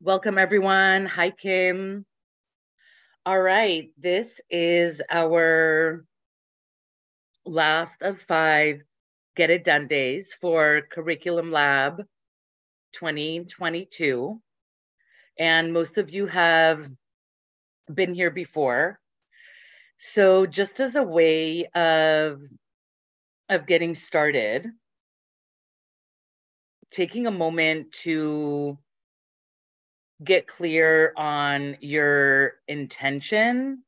Welcome, everyone. Hi, Kim. All right, this is our last of 5 Get It Done days for Curriculum Lab 2022. And most of you have been here before. So just as a way of getting started, taking a moment to get clear on your intention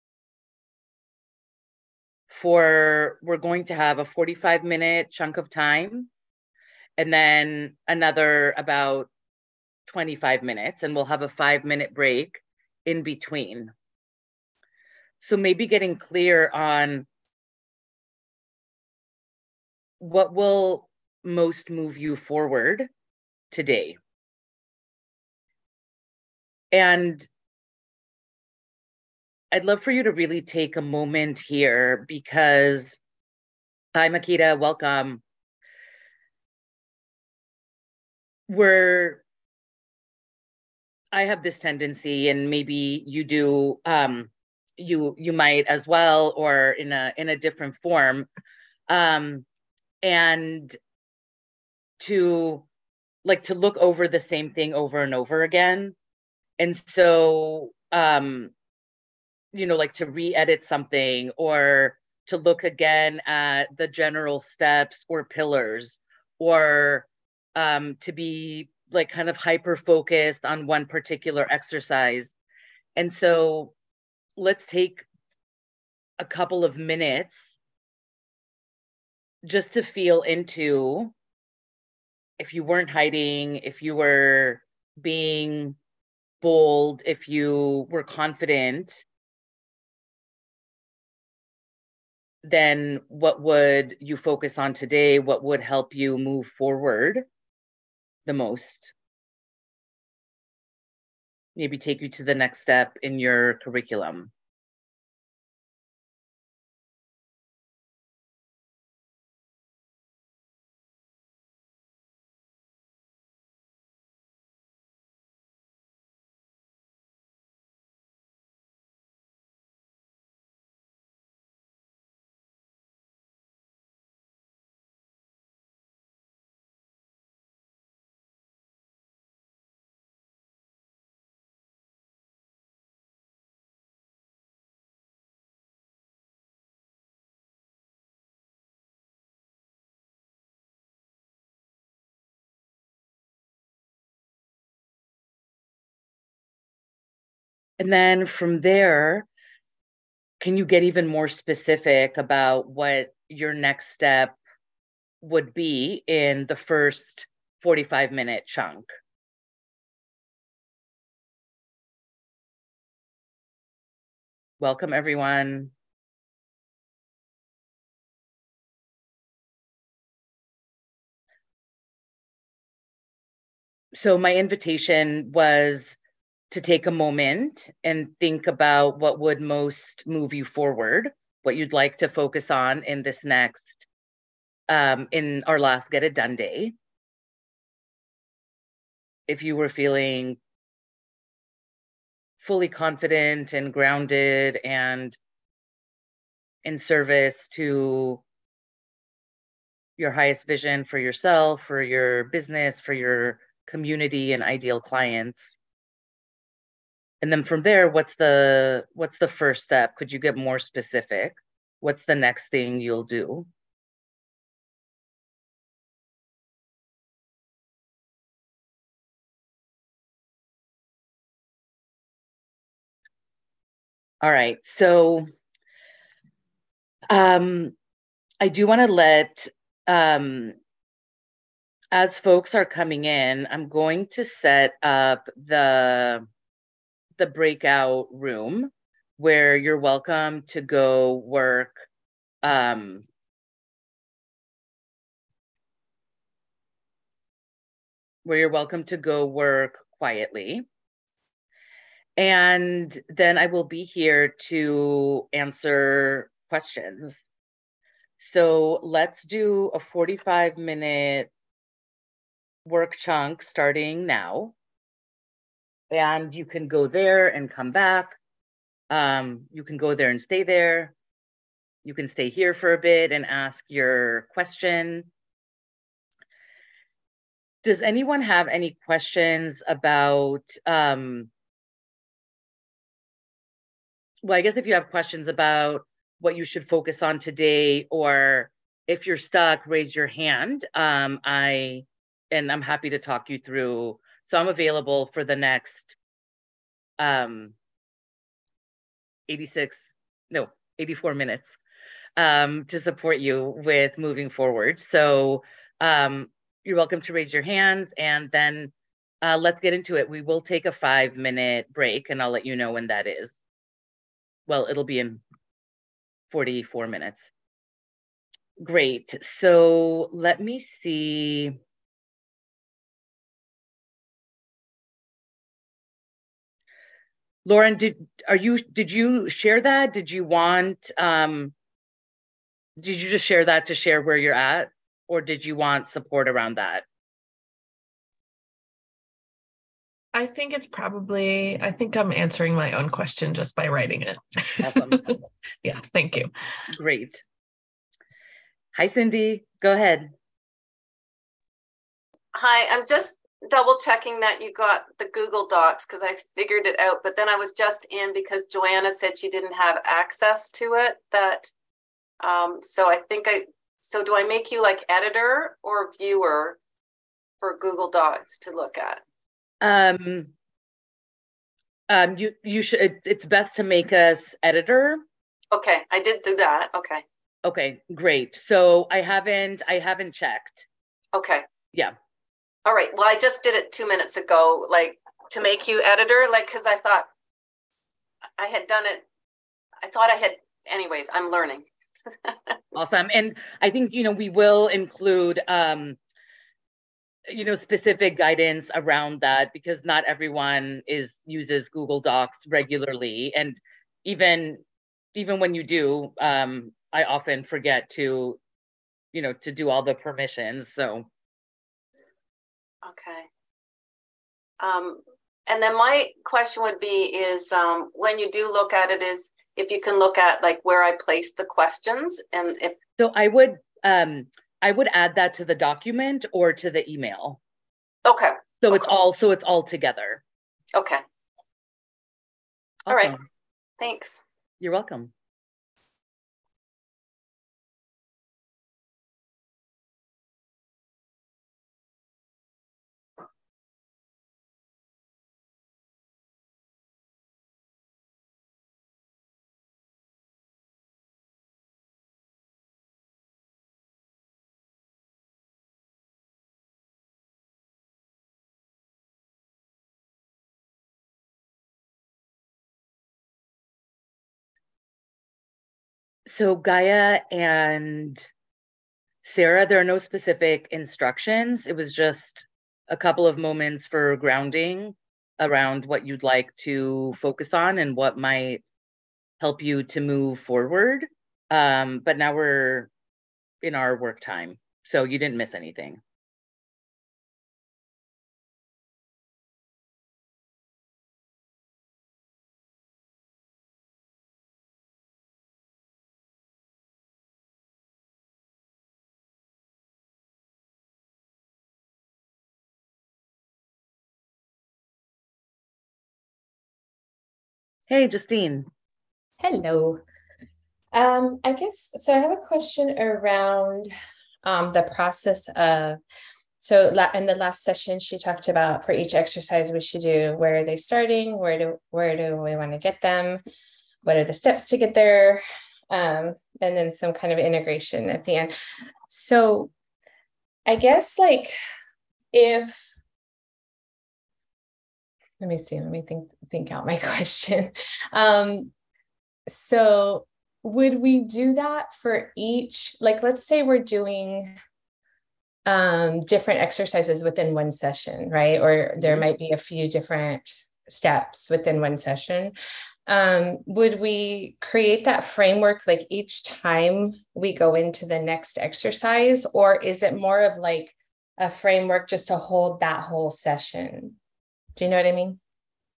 we're going to have a 45-minute chunk of time and then another about 25 minutes, and we'll have a 5-minute break in between. So maybe getting clear on what will most move you forward today. And I'd love for you to really take a moment here because, hi, Makita, welcome. I have this tendency, and maybe you do, you might as well, or in a different form, and to look over the same thing over and over again. And so like to re-edit something or to look again at the general steps or pillars, or to be like kind of hyper focused on one particular exercise. And so let's take a couple of minutes just to feel into if you weren't hiding, if you were being bold, if you were confident, then what would you focus on today? What would help you move forward the most? Maybe take you to the next step in your curriculum. And then from there, can you get even more specific about what your next step would be in the first 45-minute chunk? Welcome, everyone. So my invitation was to take a moment and think about what would most move you forward, what you'd like to focus on in this next, in our last Get It Done day. If you were feeling fully confident and grounded and in service to your highest vision for yourself, for your business, for your community and ideal clients. And then from there, what's the first step? Could you get more specific? What's the next thing you'll do? All right. So I do want to let as folks are coming in, I'm going to set up the breakout room where you're welcome to go work quietly. And then I will be here to answer questions. So let's do a 45-minute work chunk starting now. and you can go there and come back. You can go there and stay there. You can stay here for a bit and ask your question. Does anyone have any questions about, well, I guess if you have questions about what you should focus on today, or if you're stuck, raise your hand. And I'm happy to talk you through. So I'm available for the next 84 minutes to support you with moving forward. So you're welcome to raise your hands, and then let's get into it. We will take a 5-minute break, and I'll let you know when that is. Well, it'll be in 44 minutes. Great. So let me see. Lauren, did you share that? Did you just share that to share where you're at, or did you want support around that? I think I'm answering my own question just by writing it. Awesome. Yeah, thank you. Great. Hi, Cindy. Go ahead. Hi, I'm just double checking that you got the Google Docs, because I figured it out, but then I was just in because Joanna said she didn't have access to it. So do I make you like editor or viewer for Google Docs to look at? You should. It's best to make us editor. Okay, I did do that. Okay. Okay, great. So I haven't checked. Okay. Yeah. All right. Well, I just did it 2 minutes ago, like to make you editor, like, because I thought I had done it. I thought I had. Anyways, I'm learning. Awesome. And I think, we will include, specific guidance around that, because not everyone uses Google Docs regularly. And even when you do, I often forget to do all the permissions. So. Okay. And then my question would be is, when you do look at it, is if you can look at like where I place the questions, and if. So I would add that to the document or to the email. Okay. So okay. It's all together. Okay. Awesome. All right. Thanks. You're welcome. So Gaia and Sarah, there are no specific instructions. It was just a couple of moments for grounding around what you'd like to focus on and what might help you to move forward. But now we're in our work time, so you didn't miss anything. Hey, Justine. Hello. I guess, so I have a question around the process of, so in the last session, she talked about for each exercise we should do, where are they starting? Where do we want to get them? What are the steps to get there? And then some kind of integration at the end. So I guess like let me think out my question. So would we do that for each, like, let's say we're doing different exercises within one session, right? Or there might be a few different steps within one session. Would we create that framework like each time we go into the next exercise, or is it more of like a framework just to hold that whole session? Do you know what I mean?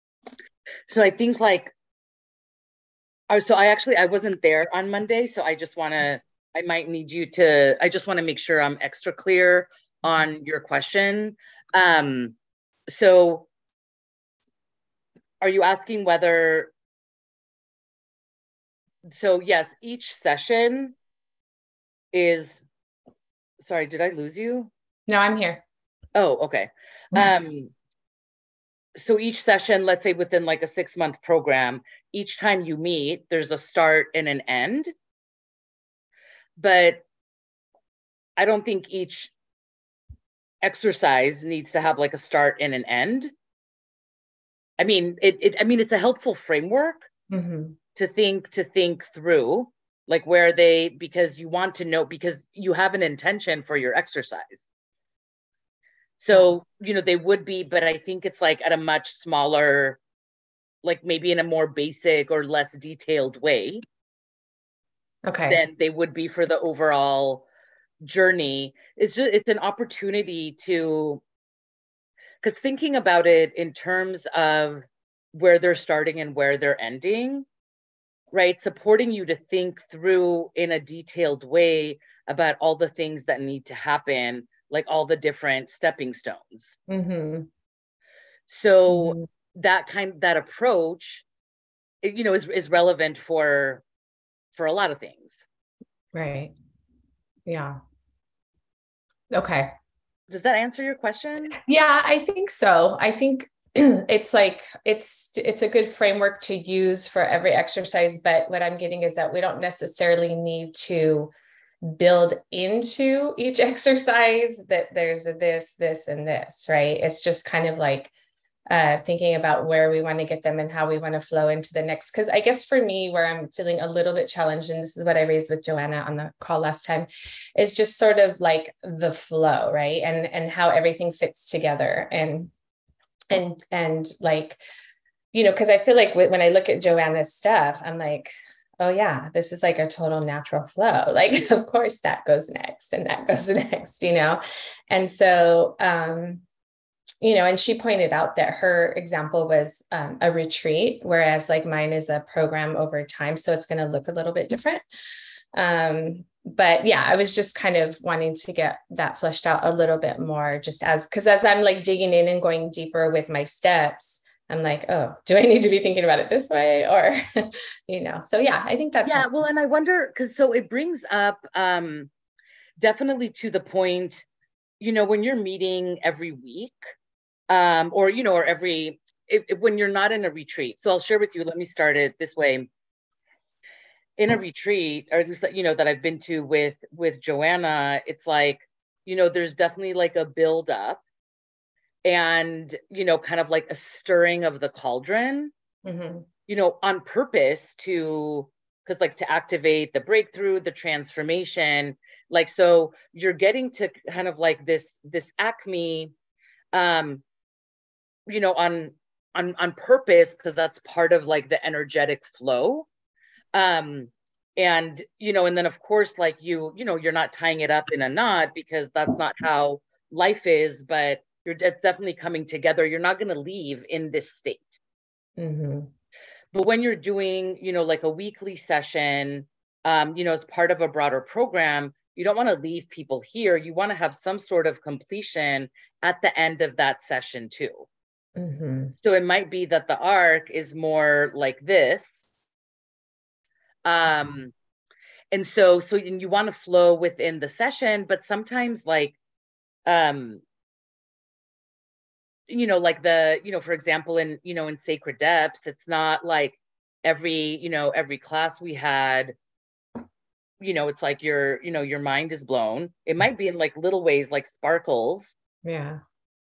So I think like, so I wasn't there on Monday, so I just want to, I might need you to, I just want to make sure I'm extra clear on your question. So are you asking whether, so yes, each session is, sorry, did I lose you? No, I'm here. Oh, okay. So each session, let's say within like a 6-month program, each time you meet, there's a start and an end. But I don't think each exercise needs to have like a start and an end. I mean, it's a helpful framework to think through, like where they, because you want to know, because you have an intention for your exercise. So, they would be, but I think it's like at a much smaller, like maybe in a more basic or less detailed way. Okay. Than they would be for the overall journey. It's an opportunity to, because thinking about it in terms of where they're starting and where they're ending, right? Supporting you to think through in a detailed way about all the things that need to happen, like all the different stepping stones. So that approach, is relevant for a lot of things. Right. Yeah. Okay. Does that answer your question? Yeah, I think so. I think it's like it's a good framework to use for every exercise, but what I'm getting is that we don't necessarily need to build into each exercise that there's this, and this, right? It's just kind of like thinking about where we want to get them and how we want to flow into the next. Because I guess for me, where I'm feeling a little bit challenged, and this is what I raised with Joanna on the call last time, is just sort of like the flow, right? And how everything fits together, and like, because I feel like when I look at Joanna's stuff, I'm like, oh yeah, this is like a total natural flow. Like, of course that goes next and that goes next, And so, and she pointed out that her example was a retreat, whereas like mine is a program over time. So it's going to look a little bit different. But yeah, I was just kind of wanting to get that fleshed out a little bit more, just because as I'm like digging in and going deeper with my steps, I'm like, oh, do I need to be thinking about it this way? Or, so yeah, I think that's. Yeah. Well, and I wonder, because so it brings up definitely to the point, when you're meeting every week, or every, when you're not in a retreat. So I'll share with you, let me start it this way. In a retreat, or at least, that I've been to with Joanna, it's like, there's definitely like a build up and, kind of like a stirring of the cauldron, on purpose because like to activate the breakthrough, the transformation, like, so you're getting to kind of like this acme, on purpose, because that's part of like the energetic flow. And and then of course, like you're not tying it up in a knot, because that's not how life is, but it's definitely coming together. You're not going to leave in this state. But when you're doing like a weekly session, as part of a broader program, you don't want to leave people here. You want to have some sort of completion at the end of that session too. So it might be that the arc is more like this. And so you want to flow within the session, but sometimes like, like for example, in Sacred Depths, it's not like every class we had, it's like your mind is blown. It might be in like little ways, like sparkles. Yeah.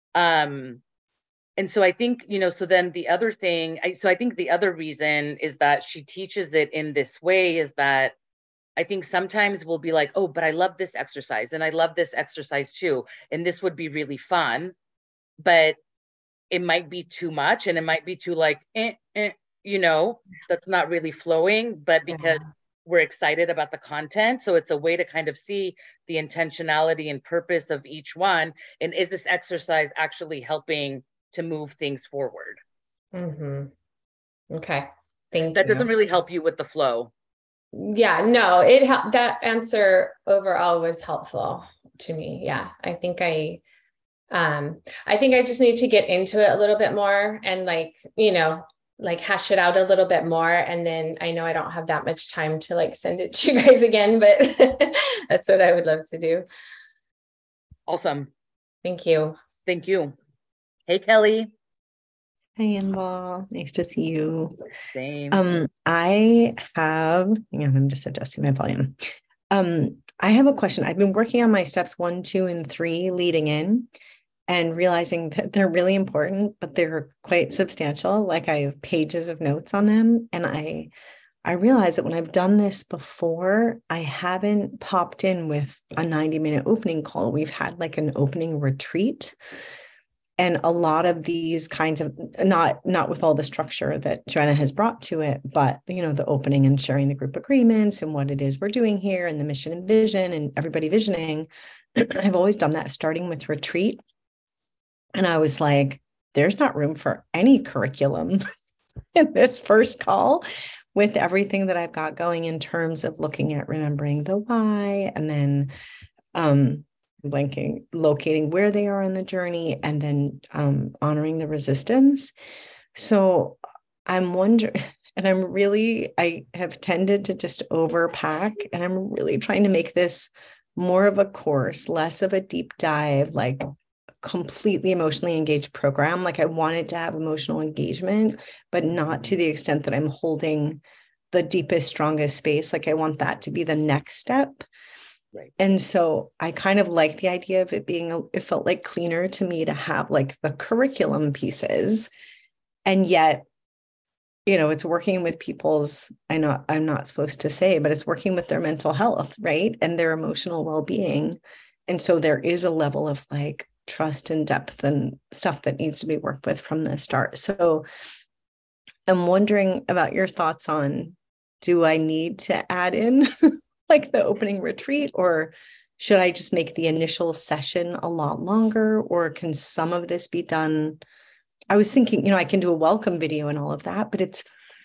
And so I think, so then the other thing, I think the other reason is that she teaches it in this way is that I think sometimes we'll be like, oh, but I love this exercise and I love this exercise too. And this would be really fun, but it might be too much and it might be too like, that's not really flowing, but because we're excited about the content. So it's a way to kind of see the intentionality and purpose of each one. And is this exercise actually helping to move things forward? Okay. Thank That you. doesn't really help you with the flow. Yeah, no, that answer overall was helpful to me. Yeah. I think I just need to get into it a little bit more and like hash it out a little bit more. And then I know I don't have that much time to like send it to you guys again, but that's what I would love to do. Awesome. Thank you. Thank you. Hey, Kelly. Hi, Anbal. Nice to see you. Same. I'm just adjusting my volume. I have a question. I've been working on my steps 1, 2, and 3 leading in and realizing that they're really important, but they're quite substantial. Like I have pages of notes on them. And I realize that when I've done this before, I haven't popped in with a 90-minute opening call. We've had like an opening retreat. And a lot of these kinds of, not with all the structure that Joanna has brought to it, but, the opening and sharing the group agreements and what it is we're doing here and the mission and vision and everybody visioning. I've always done that starting with retreat. And I was like, there's not room for any curriculum in this first call with everything that I've got going in terms of looking at remembering the why and then, locating where they are in the journey and then honoring the resistance. So I'm wondering, and I have tended to just overpack, and I'm really trying to make this more of a course, less of a deep dive, like completely emotionally engaged program. Like I wanted to have emotional engagement, but not to the extent that I'm holding the deepest, strongest space. Like I want that to be the next step. Right. And so I kind of like the idea of it it felt like cleaner to me to have like the curriculum pieces. And yet, it's working with I know I'm not supposed to say, but it's working with their mental health, right? And their emotional well-being. And so there is a level of like trust and depth and stuff that needs to be worked with from the start. So I'm wondering about your thoughts on, do I need to add in like the opening retreat, or should I just make the initial session a lot longer, or can some of this be done? I was thinking, I can do a welcome video and all of that, but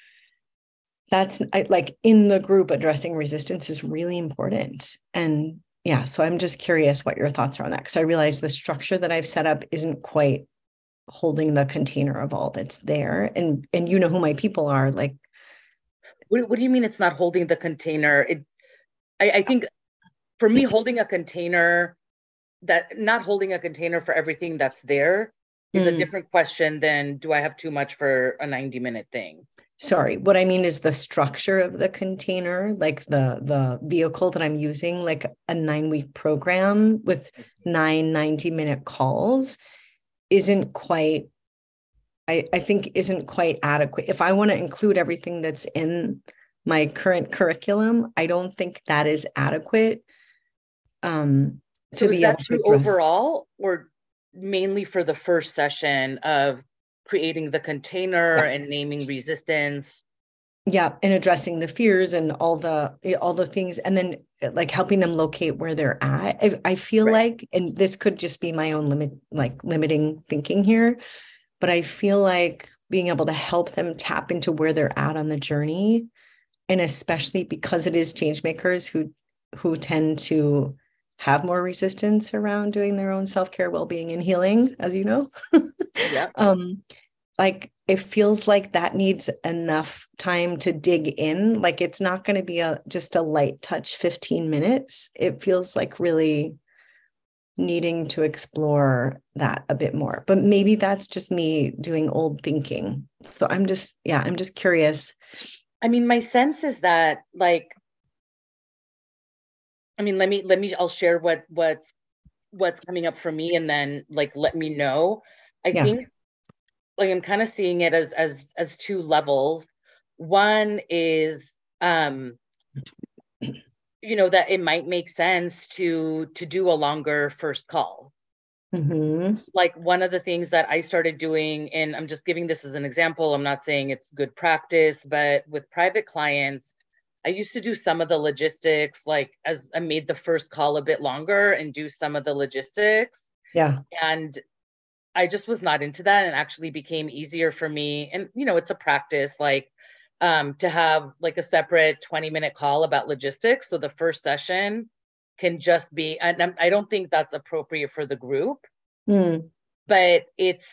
that's like in the group addressing resistance is really important. And yeah, so I'm just curious what your thoughts are on that, because I realize the structure that I've set up isn't quite holding the container of all that's there. And you know who my people are. Like, what do you mean it's not holding the container? I think for me, holding a container, not holding a container for everything that's there is a different question than, do I have too much for a 90-minute thing? Sorry, what I mean is the structure of the container, like the vehicle that I'm using, like a 9-week program with 9 90-minute calls isn't quite, I think isn't quite adequate. If I want to include everything that's in my current curriculum, I don't think that is adequate to be able to address. Overall, or mainly for the first session of creating the container and naming resistance? Yeah, and addressing the fears and all the things, and then like helping them locate where they're at. I feel like, and this could just be my own limiting thinking here, but I feel like being able to help them tap into where they're at on the journey. And especially because it is change makers who tend to have more resistance around doing their own self-care, well-being, and healing, as you know. Yeah. Like it feels like that needs enough time to dig in. Like it's not going to be just a light touch 15 minutes. It feels like really needing to explore that a bit more. But maybe that's just me doing old thinking. So I'm just curious. I mean, my sense is that I'll share what's coming up for me, and then let me know. I think I'm kind of seeing it as 2 levels. One is that it might make sense to do a longer first call. Mm-hmm. Like one of the things that I started doing, and I'm just giving this as an example, I'm not saying it's good practice, but with private clients, I used to do some of the logistics, as I made the first call a bit longer and do some of the logistics. Yeah. And I just was not into that, and actually became easier for me. And, it's a practice, like, to have like a separate 20-minute call about logistics. So the first session can just be, and I don't think that's appropriate for the group, but it's,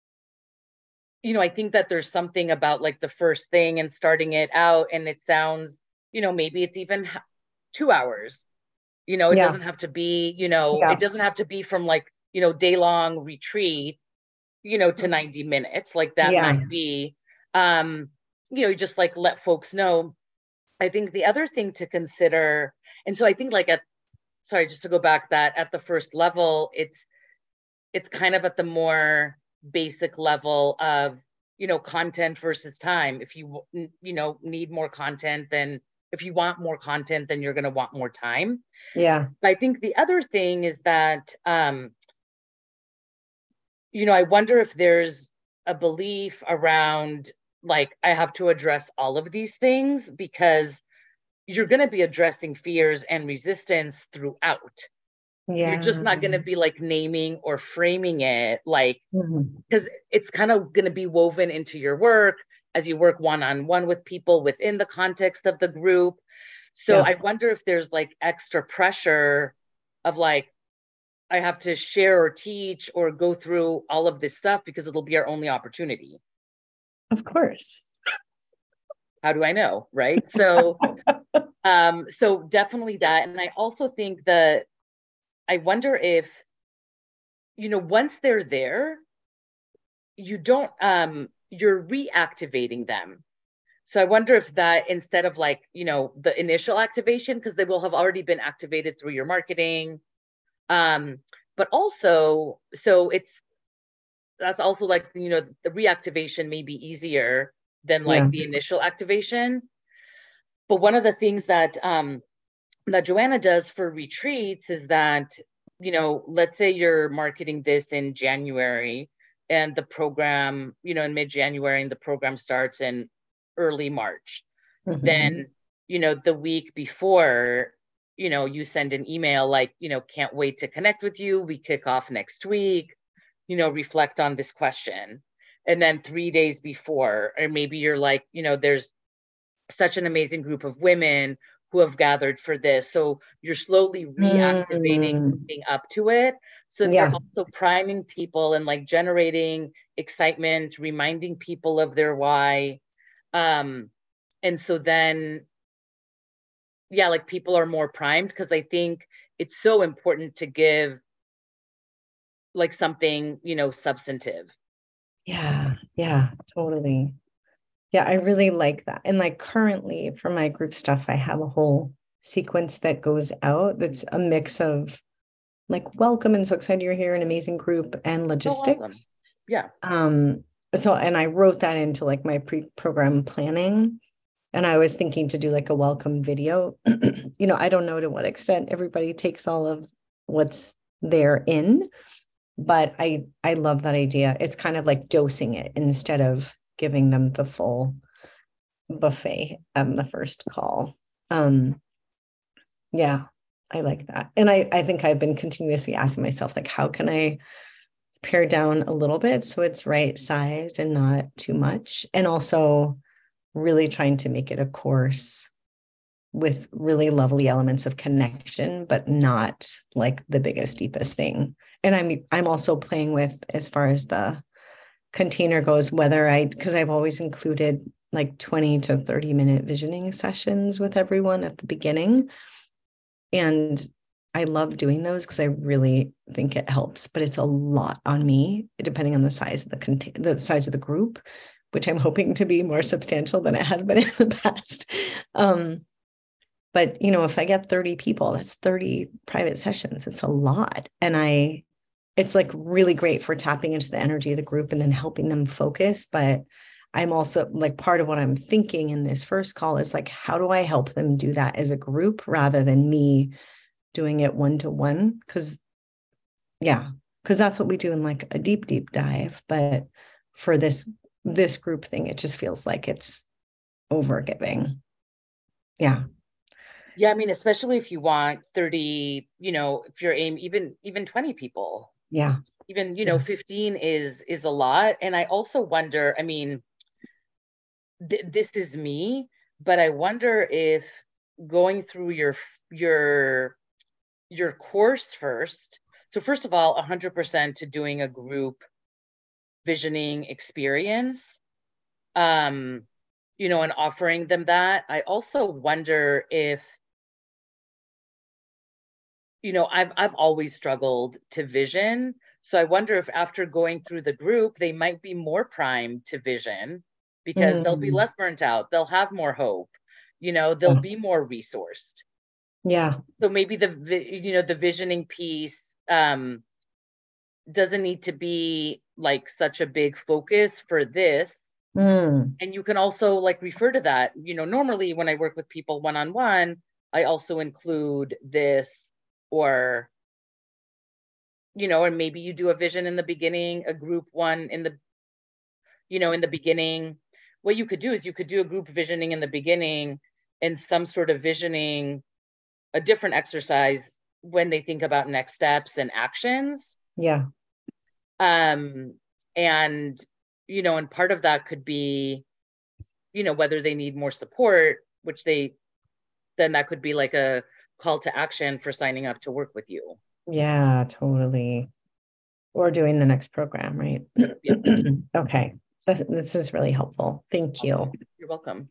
I think that there's something about like the first thing and starting it out, and it sounds, maybe it's even 2 hours. It doesn't have to be, it doesn't have to be from like, day-long retreat, to 90 minutes. Like that might be, just like let folks know. I think the other thing to consider, and so I think like just to go back, that at the first level, it's kind of at the more basic level of, content versus time. If you, need more content, then if you want more content, then you're going to want more time. Yeah. But I think the other thing is that, I wonder if there's a belief around like, I have to address all of these things, because you're going to be addressing fears and resistance throughout. Yeah. You're just not going to be like naming or framing it like, because it's kind of going to be woven into your work as you work one-on-one with people within the context of the group. So I wonder if there's like extra pressure of like, I have to share or teach or go through all of this stuff because it'll be our only opportunity. Of course. How do I know? Right. So, so definitely that. And I also think that I wonder if, once they're there, you don't, you're reactivating them. So I wonder if that, instead of like, the initial activation, because they will have already been activated through your marketing. But also, so that's also like, the reactivation may be easier than like the initial activation. But one of the things that, that Joanna does for retreats is that, let's say you're marketing this in January, and the program, in mid-January, and the program starts in early March. Then, the week before, you send an email like, can't wait to connect with you. We kick off next week, reflect on this question. And then 3 days before, or maybe you're like, there's such an amazing group of women who have gathered for this. So you're slowly reactivating leading up to it. So you're also priming people and like generating excitement, reminding people of their why. And so then, like people are more primed, because I think it's so important to give like something, substantive. Yeah, totally. Yeah, I really like that. And like currently for my group stuff, I have a whole sequence that goes out that's a mix of like welcome and so excited you're here, an amazing group, and logistics. Oh, awesome. Yeah. So, and I wrote that into like my pre-program planning, and I was thinking to do like a welcome video. I don't know to what extent everybody takes all of what's there in, but I love that idea. It's kind of like dosing it instead of giving them the full buffet on the first call. Yeah, I like that. And I think I've been continuously asking myself, like, how can I pare down a little bit so it's right sized and not too much? And also really trying to make it a course with really lovely elements of connection, but not like the biggest, deepest thing. And I'm also playing with, as far as the container goes, because I've always included like 20 to 30 minute visioning sessions with everyone at the beginning. And I love doing those because I really think it helps, but it's a lot on me, depending on the size of the size of the group, which I'm hoping to be more substantial than it has been in the past. But if I get 30 people, that's 30 private sessions. It's a lot. And it's like really great for tapping into the energy of the group and then helping them focus. But I'm also like, part of what I'm thinking in this first call is like, how do I help them do that as a group rather than me doing it one-to-one? Because that's what we do in like a deep dive. But for this group thing, it just feels like it's over giving. Yeah. Yeah, I mean, especially if you want 30, if you're even 20 people, Yeah. Even, 15 is a lot. And I also wonder, I mean, this is me, but I wonder if going through your course first. So first of all, 100% to doing a group visioning experience, and offering them that. I also wonder if, I've always struggled to vision. So I wonder if after going through the group, they might be more primed to vision because they'll be less burnt out. They'll have more hope, they'll be more resourced. Yeah. So maybe the visioning piece doesn't need to be like such a big focus for this. And you can also like refer to that. Normally when I work with people one-on-one, I also include this, or and maybe you do a vision in the beginning, a group one in the beginning. What you could do is you could do a group visioning in the beginning and some sort of visioning, a different exercise when they think about next steps and actions. Yeah. And and part of that could be whether they need more support, which then that could be like a call to action for signing up to work with you. Yeah, totally. Or doing the next program, right? Yeah. Okay. This is really helpful. Thank you. You're welcome.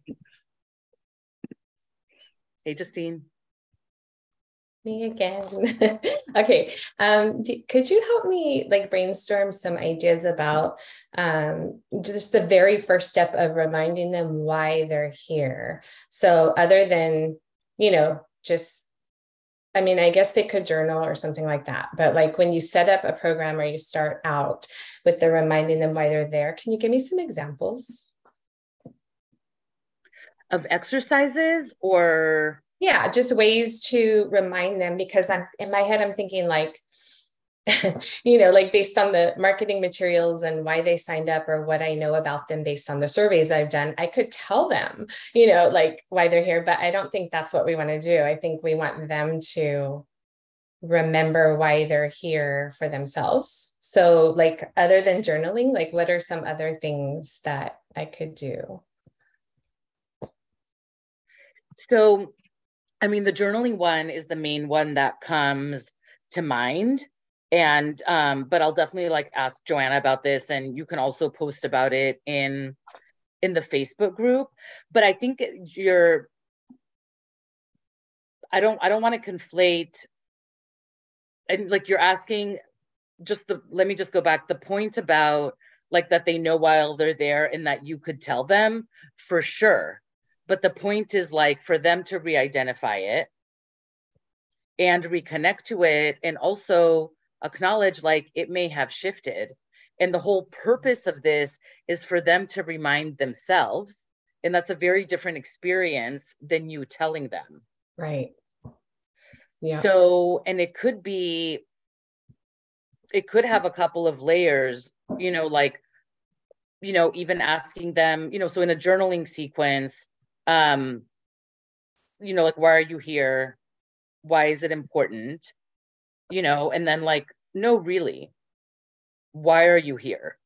Hey, Justine. Me again. Okay. Could you help me like brainstorm some ideas about just the very first step of reminding them why they're here? So other than, just, I mean, I guess they could journal or something like that. But like when you set up a program or you start out with the reminding them why they're there, can you give me some examples? Of exercises or? Yeah, just ways to remind them, because I'm in my head, I'm thinking like, like based on the marketing materials and why they signed up or what I know about them based on the surveys I've done, I could tell them, like why they're here, but I don't think that's what we want to do. I think we want them to remember why they're here for themselves. So like, other than journaling, like what are some other things that I could do? So, I mean, the journaling one is the main one that comes to mind. And, but I'll definitely like ask Joanna about this, and you can also post about it in the Facebook group. But I think I don't want to conflate, and like you're asking let me just go back. The point about like that they know while they're there and that you could tell them for sure. But the point is like for them to re-identify it and reconnect to it, and also acknowledge like it may have shifted. And the whole purpose of this is for them to remind themselves. And that's a very different experience than you telling them. Right. Yeah. So, and it could have a couple of layers, like, even asking them, so in a journaling sequence, like, why are you here? Why is it important? And then like, no, really, why are you here?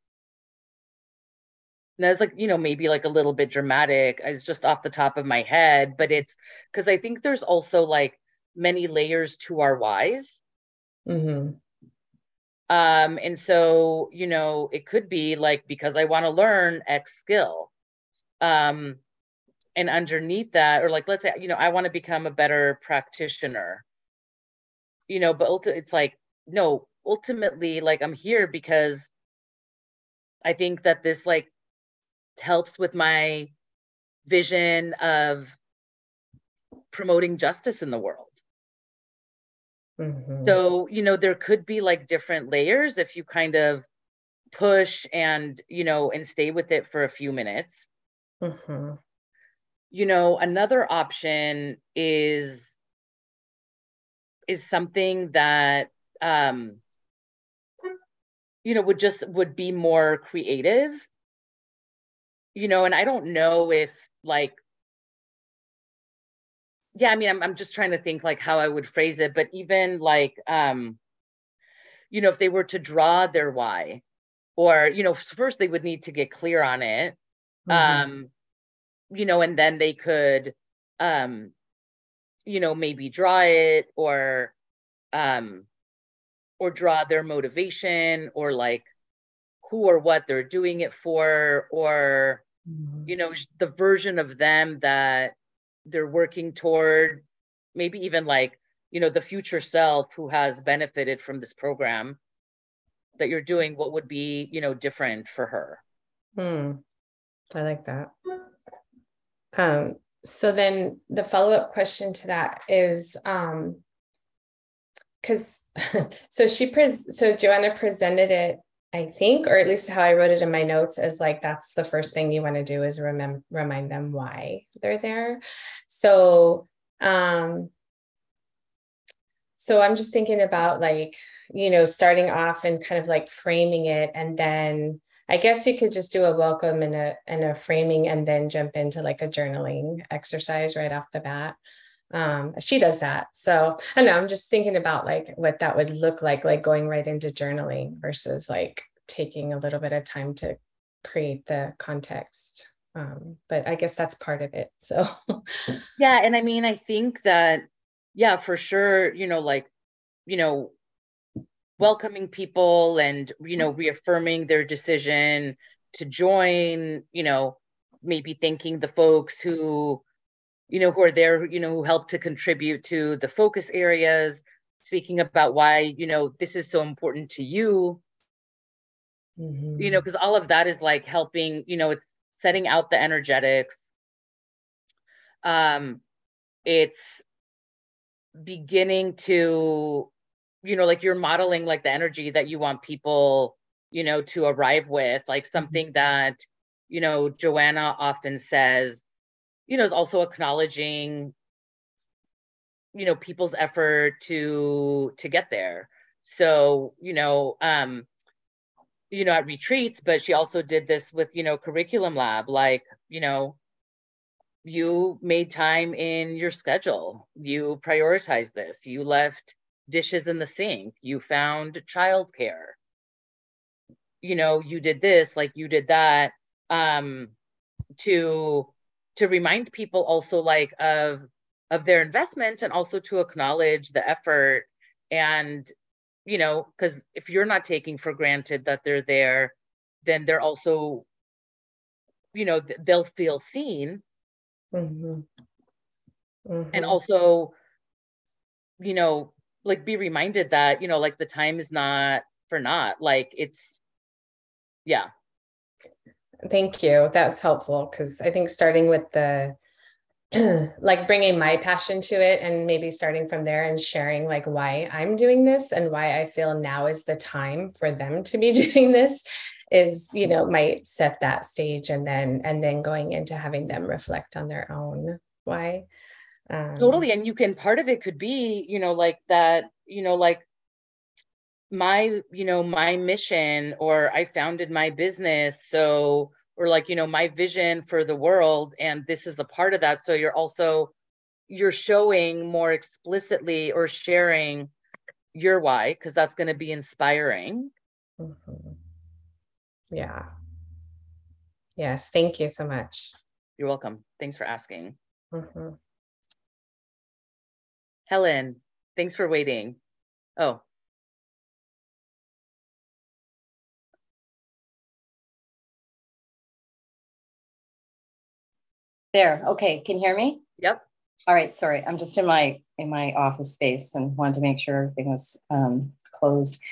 And that's like, maybe like a little bit dramatic. It's just off the top of my head, but it's because I think there's also like many layers to our whys. Mm-hmm. And so, it could be like, because I want to learn X skill. And underneath that, or like, let's say, I want to become a better practitioner, but it's like, no, ultimately, like I'm here because I think that this like helps with my vision of promoting justice in the world. Mm-hmm. So, there could be like different layers if you kind of push and, and stay with it for a few minutes. Mm-hmm. Another option is something that, would be more creative, and I don't know if like, yeah, I mean, I'm just trying to think like how I would phrase it, but even like, you know, if they were to draw their why, or, you know, first they would need to get clear on it. You know, and then they could, you know, maybe draw it, or draw their motivation, or like who or what they're doing it for, or, you know, the version of them that they're working toward, maybe even like, you know, the future self who has benefited from this program that you're doing, what would be, you know, different for her. I like that. So then the follow-up question to that is, because so Joanna presented it, I think, or at least how I wrote it in my notes, as like, that's the first thing you want to do, is remind them why they're there. So so I'm just thinking about, like, you know, starting off and kind of like framing it, and then I guess you could just do a welcome and a framing, and then jump into like a journaling exercise right off the bat. She does that. So I don't know, I'm just thinking about like what that would look like going right into journaling versus like taking a little bit of time to create the context. But I guess that's part of it. So yeah, and I mean, I think that, yeah, for sure, you know, like, you know, welcoming people and, you know, reaffirming their decision to join, you know, maybe thanking the folks who, you know, who are there, you know, who help to contribute to the focus areas, speaking about why, you know, this is so important to you, you know, because all of that is like helping, you know, it's setting out the energetics. It's beginning to, you know, like you're modeling like the energy that you want people, you know, to arrive with, like something that, you know, Joanna often says, you know, is also acknowledging, you know, people's effort to get there. So, you know, at retreats, but she also did this with, you know, Curriculum Lab, like, you know, you made time in your schedule, you prioritized this, you left dishes in the sink, you found childcare, you know, you did this, like you did that, to remind people also like of their investment, and also to acknowledge the effort. And, you know, because if you're not taking for granted that they're there, then they're also, you know, they'll feel seen. And also, you know, like be reminded that, you know, like the time is not for naught, like it's, yeah. Thank you. That's helpful, because I think starting with the like bringing my passion to it, and maybe starting from there and sharing like why I'm doing this and why I feel now is the time for them to be doing this, is, you know, might set that stage, and then going into having them reflect on their own why. Totally. And you can, part of it could be, you know, like that, you know, like my, you know, my mission, or I founded my business, so, or like, you know, my vision for the world, and this is a part of that. So you're showing more explicitly, or sharing your why, because that's going to be inspiring. Yeah. Yes. Thank you so much. You're welcome. Thanks for asking. Helen, thanks for waiting. Oh. There. Okay. Can you hear me? Yep. All right. Sorry. I'm just in my office space and wanted to make sure everything was closed.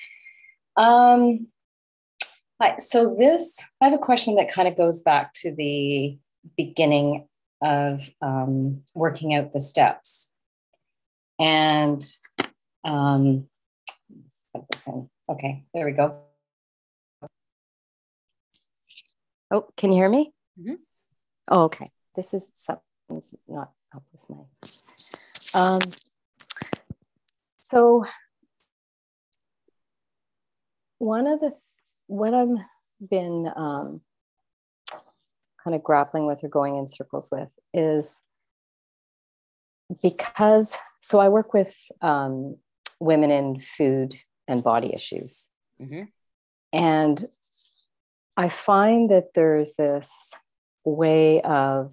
So I have a question that kind of goes back to the beginning of working out the steps. And let's put this in. Okay, there we go. Oh, can you hear me? Oh, okay. This is something's not up with my. So what I've been kind of grappling with, or going in circles with, is because, so I work with women in food and body issues. Mm-hmm. And I find that there's this way of,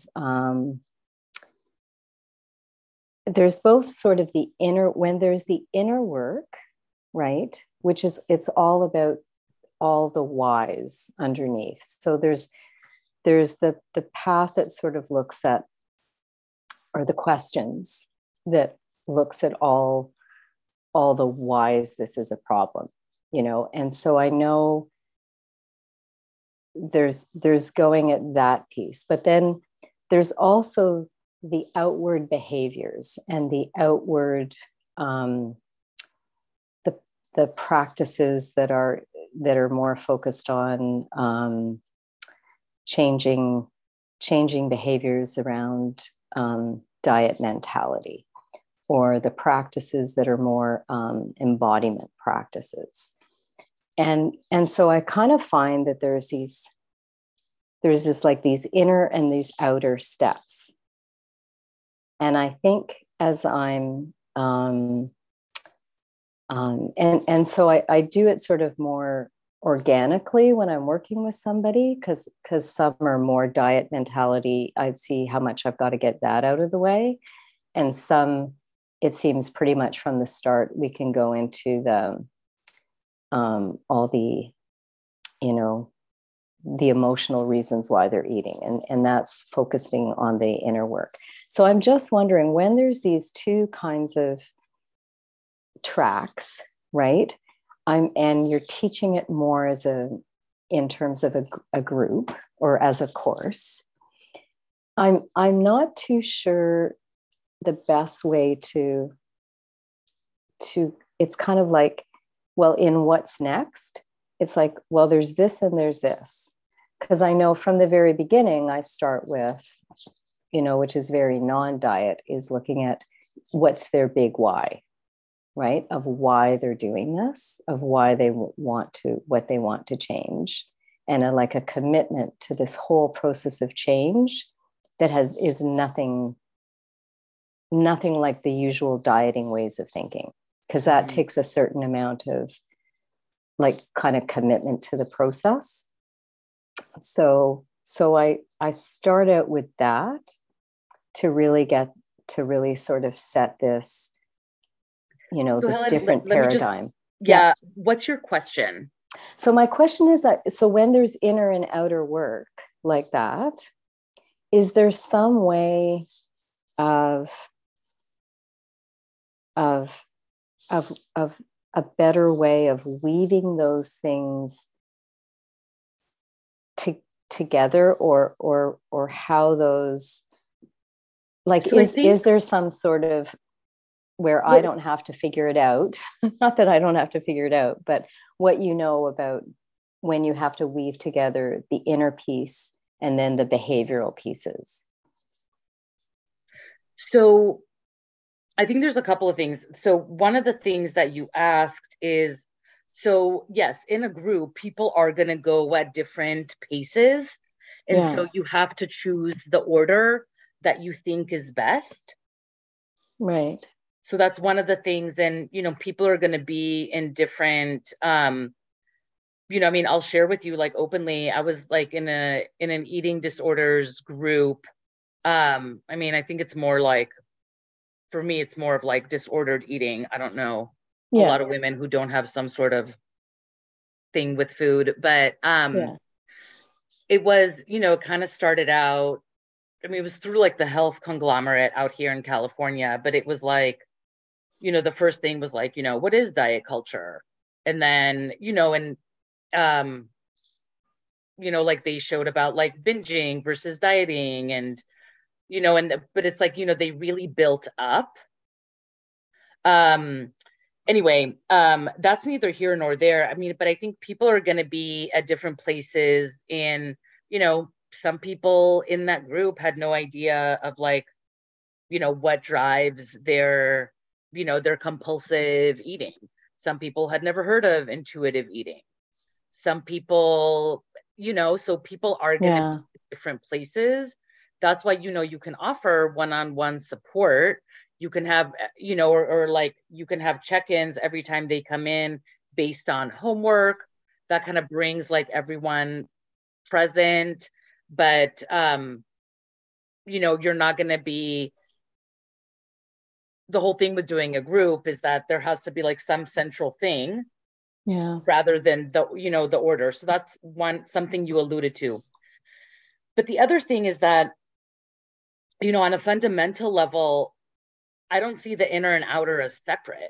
there's both sort of the inner, when there's the inner work, right? Which is, it's all about all the whys underneath. So there's the path that sort of looks at, or the questions that looks at all the whys this is a problem, you know? And so I know there's going at that piece, but then there's also the outward behaviors and the outward, the practices that are more focused on changing behaviors around diet mentality, or the practices that are more embodiment practices. And so I kind of find that there's this like these inner and these outer steps. And I think as I'm and so I do it sort of more organically when I'm working with somebody, because some are more diet mentality. I see how much I've got to get that out of the way. And some, it seems pretty much from the start, we can go into the all the, you know, the emotional reasons why they're eating. And that's focusing on the inner work. So I'm just wondering, when there's these two kinds of tracks, right? And you're teaching it more as in terms of a group or as a course. I'm not too sure the best way to it's kind of like, well, in what's next, it's like, well, there's this and there's this. Because I know from the very beginning, I start with, you know, which is very non-diet, is looking at what's their big why, right? Of why they're doing this, of why they want to, what they want to change. And like a commitment to this whole process of change that is nothing like the usual dieting ways of thinking, because that takes a certain amount of like kind of commitment to the process. So I start out with that to really sort of set this, you know, so this Helen, different paradigm. Yeah. What's your question? So my question is that, so when there's inner and outer work like that, is there some way of a better way of weaving those things together, or how those, like, so is there some sort of where I don't have to figure it out? Not that I don't have to figure it out, but what you know about when you have to weave together the inner piece and then the behavioral pieces. So I think there's a couple of things. So one of the things that you asked is, so yes, in a group, people are going to go at different paces. And so you have to choose the order that you think is best. Right. So that's one of the things. And, you know, people are going to be in different, you know, I mean, I'll share with you like openly, I was like in an eating disorders group. I mean, I think it's more like, for me, it's more of like disordered eating. I don't know a lot of women who don't have some sort of thing with food, but it was, you know, kind of started out, I mean, it was through like the health conglomerate out here in California, but it was like, you know, the first thing was like, you know, what is diet culture? And then, you know, and, you know, like they showed about like binging versus dieting and, you know, but it's like, you know, they really built up. Anyway, that's neither here nor there. I mean, but I think people are going to be at different places in, you know, some people in that group had no idea of like, you know, what drives their, you know, their compulsive eating. Some people had never heard of intuitive eating. Some people, you know, so people are going to be at different places. That's why, you know, you can offer one-on-one support. You can have, you know, or like you can have check-ins every time they come in, based on homework that kind of brings like everyone present, but you're not going to be, the whole thing with doing a group is that there has to be like some central thing rather than the order. So that's something you alluded to. But the other thing is that, on a fundamental level, I don't see the inner and outer as separate.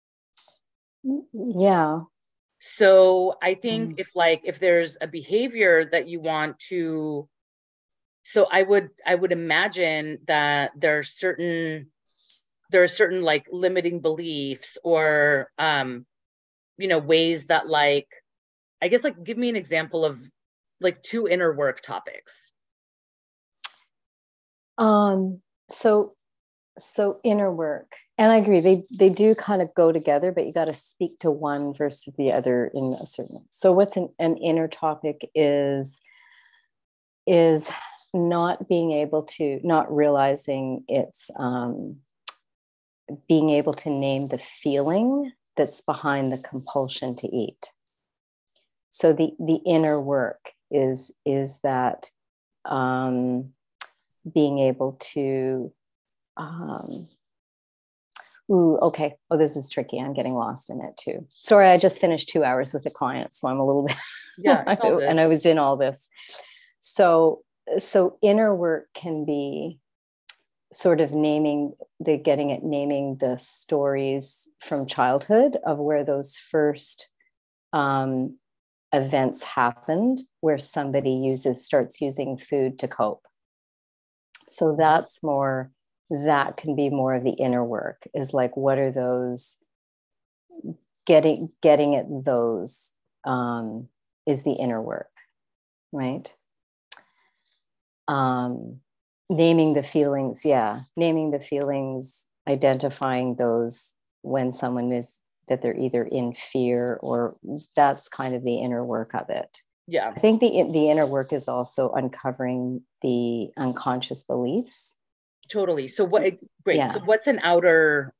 Yeah. So I think if there's a behavior that you want to, so I would imagine that there are certain like limiting beliefs or ways that, like, I guess, like, give me an example of like 2 inner work topics. So inner work, and I agree, they do kind of go together, but you got to speak to one versus the other in a certain. So what's an inner topic is not realizing it's being able to name the feeling that's behind the compulsion to eat. So the inner work is that being able to okay. Oh, this is tricky. I'm getting lost in it too. Sorry, I just finished 2 hours with a client, so I'm a little bit and I was in all this. So inner work can be sort of naming the stories from childhood of where those first events happened, where somebody starts using food to cope. So that can be more of the inner work, is like, what are those, getting at those is the inner work, right? Naming the feelings, identifying those when someone that they're either in fear, or that's kind of the inner work of it. Yeah. I think the inner work is also uncovering the unconscious beliefs. Totally. So great. Yeah. So what's an outer?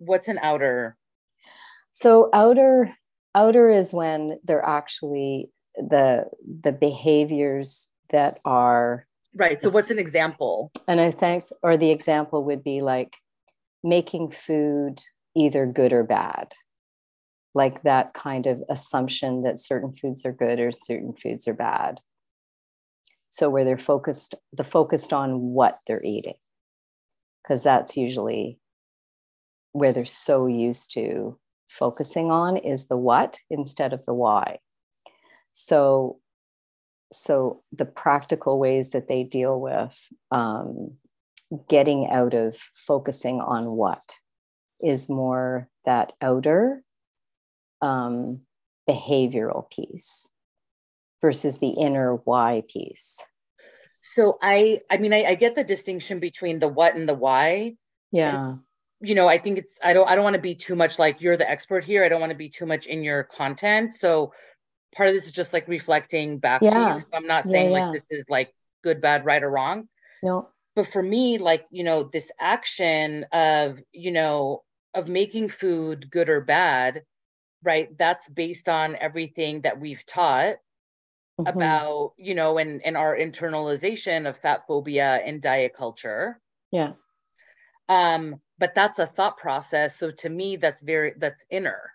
So outer is when they're actually the behaviors that are right. So what's an example? And the example would be like making food either good or bad, like that kind of assumption that certain foods are good or certain foods are bad. So where they're focused on what they're eating, because that's usually where they're so used to focusing on, is the what instead of the why. So the practical ways that they deal with getting out of focusing on what is more that outer behavioral piece versus the inner why piece. So I get the distinction between the what and the why. Yeah. And, I think I don't want to be too much like, you're the expert here. I don't want to be too much in your content. So part of this is just like reflecting back to you. So I'm not saying like this is like good, bad, right, or wrong. No. But for me, like, this action of making food good or bad, right? That's based on everything that we've taught about, and our internalization of fat phobia and diet culture. Yeah. But that's a thought process. So to me, that's inner.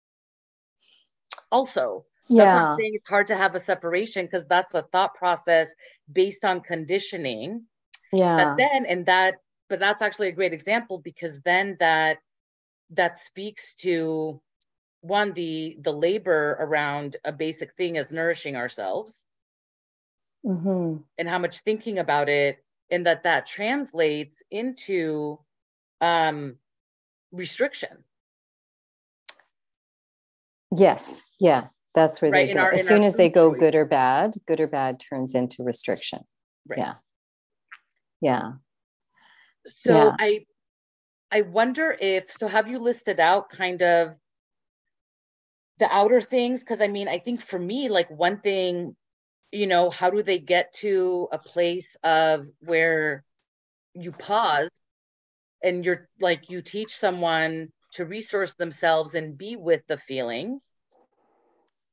Also, that's what I'm saying. It's hard to have a separation because that's a thought process based on conditioning. Yeah. But that's actually a great example, because then that speaks to one, the labor around a basic thing as nourishing ourselves, and how much thinking about it, and that translates into restriction. Yes. Yeah. That's where they go. As soon as they go good or bad turns into restriction. Right. Yeah. Yeah. So yeah. I wonder have you listed out kind of the outer things? Because I think for me, like, one thing, how do they get to a place of where you pause and you're like, you teach someone to resource themselves and be with the feeling,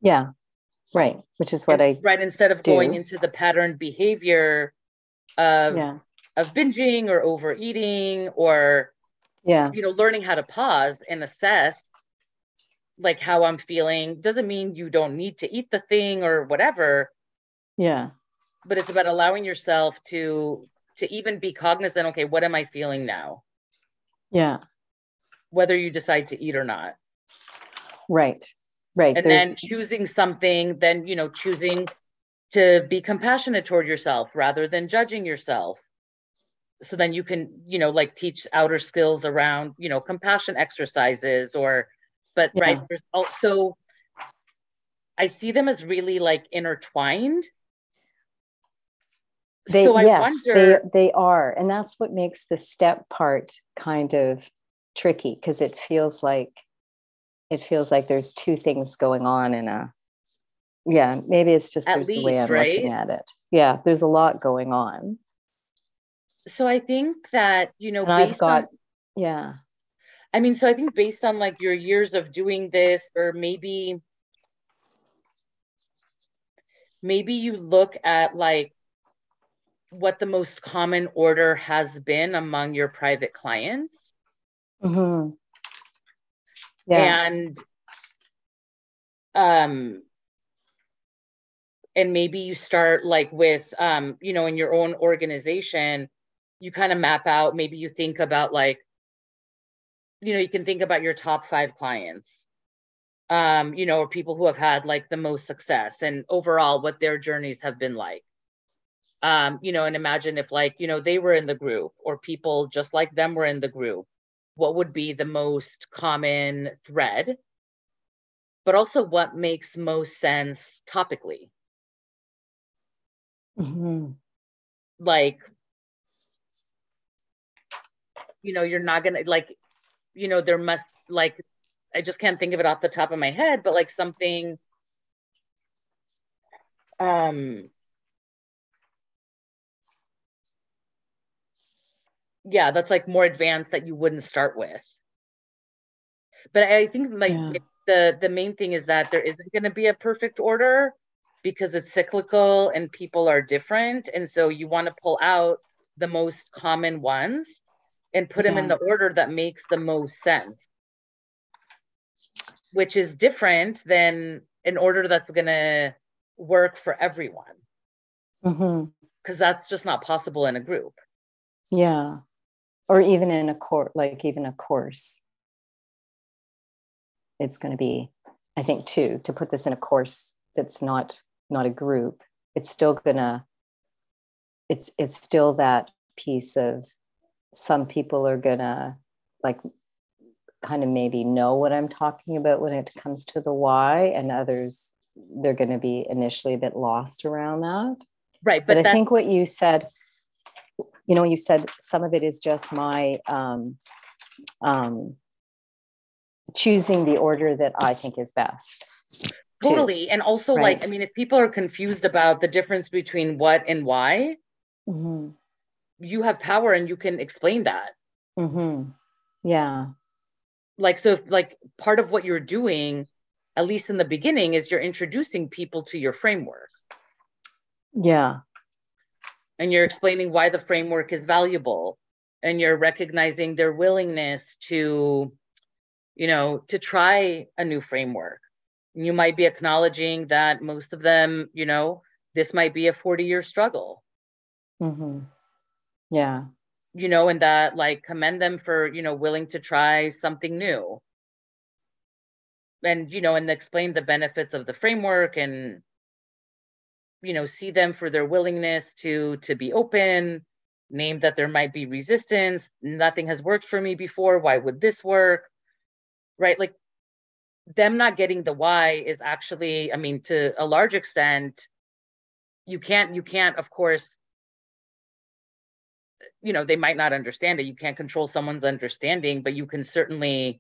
Yeah. Right. Which is what I right, instead of do. going into the patterned behavior of Yeah. of binging or overeating, or Yeah. learning how to pause and assess like how I'm feeling. Doesn't mean you don't need to eat the thing or whatever, Yeah. but it's about allowing yourself to even be cognizant. Okay, what am I feeling now? Yeah. Whether you decide to eat or not. Right. Right. And then choosing something, then choosing to be compassionate toward yourself rather than judging yourself. So then you can, like teach outer skills around, compassion exercises but Yeah. right. There's also, I see them as really like intertwined. They, so I yes, wonder, they are. And that's what makes the step part kind of tricky, because it feels like there's two things going on maybe it's just at there's the way least, I'm right? looking at it. Yeah, there's a lot going on. So I think that, And I've got, yeah. I mean, so I think based on like your years of doing this, or maybe you look at like what the most common order has been among your private clients. Mm-hmm. Yeah. And maybe you start like with, in your own organization, you kind of map out, maybe you think about like, you can think about your top 5 clients, or people who have had like the most success and overall what their journeys have been like. And imagine if like, they were in the group or people just like them were in the group, what would be the most common thread, but also what makes most sense topically. Mm-hmm. Like, you're not gonna like, there must like, I just can't think of it off the top of my head, but like something, that's like more advanced that you wouldn't start with. But I think like the main thing is that there isn't going to be a perfect order, because it's cyclical and people are different. And so you want to pull out the most common ones and put them in the order that makes the most sense, which is different than an order that's going to work for everyone. Mm-hmm. Because that's just not possible in a group. Yeah. Or even in a course, like even a course. It's going to be, I think too, to put this in a course that's not a group, it's still gonna, it's still that piece of, some people are gonna like kind of maybe know what I'm talking about when it comes to the why, and others, they're going to be initially a bit lost around that. Right. But I think what you said, you said some of it is just my choosing the order that I think is best. Totally. And also, right? Like, I mean, if people are confused about the difference between what and why, mm-hmm. you have power and you can explain that. Mm-hmm. Yeah. Like, so if, like, part of what you're doing, at least in the beginning, is you're introducing people to your framework. Yeah. And you're explaining why the framework is valuable, and you're recognizing their willingness to, to try a new framework. You might be acknowledging that most of them, this might be a 40-year struggle. Mm-hmm. Yeah. And that like commend them for, willing to try something new. And, and explain the benefits of the framework, and, see them for their willingness to be open, name that there might be resistance. Nothing has worked for me before. Why would this work? Right? Like, them not getting the why is actually, I mean, to a large extent, you can't, of course, they might not understand it. You can't control someone's understanding, but you can certainly,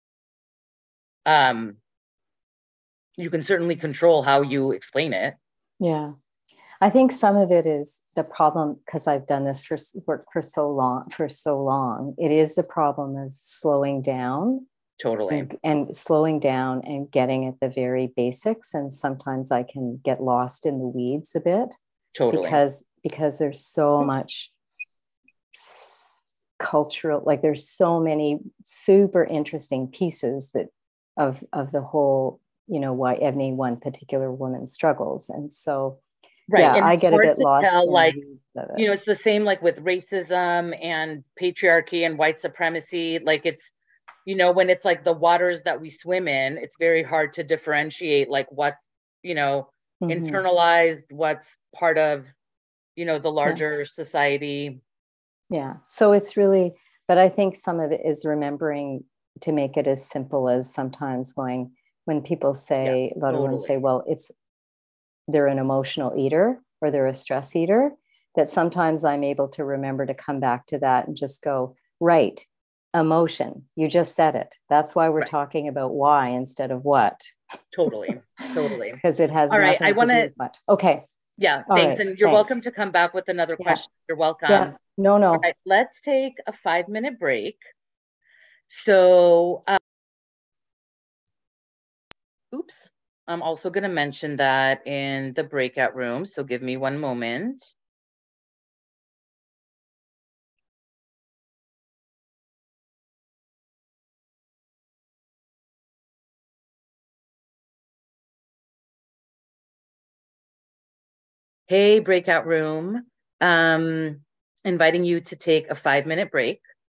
control how you explain it. Yeah. I think some of it is the problem, because I've done this work for so long. It is the problem of slowing down. Totally. And slowing down and getting at the very basics. And sometimes I can get lost in the weeds a bit. Totally. Because there's so much cultural, like there's so many super interesting pieces that of the whole, why any one particular woman struggles. And so right. Yeah, and I get a bit lost tell, in like, the weeds of it. it's the same like with racism and patriarchy and white supremacy. Like it's, when it's like the waters that we swim in, it's very hard to differentiate like what's, internalized, what's part of, the larger society. Yeah. So it's really, but I think some of it is remembering to make it as simple as sometimes going, when people say, a lot of women say, well, they're an emotional eater or they're a stress eater, that sometimes I'm able to remember to come back to that and just go, right, emotion, you just said it. That's why we're talking about why instead of what. Totally. Because it has nothing to do with what. Okay. Yeah, thanks. And you're welcome to come back with another question. You're welcome. Yeah. No. All right, let's take a 5-minute break. So, oops. I'm also going to mention that in the breakout room. So give me one moment. Hey, breakout room. Inviting you to take a 5-minute break.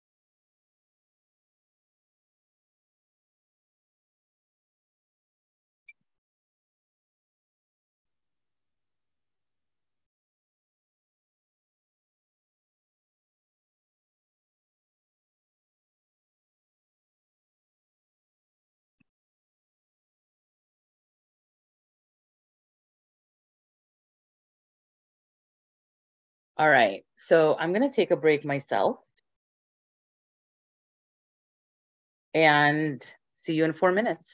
All right, so I'm going to take a break myself and see you in 4 minutes.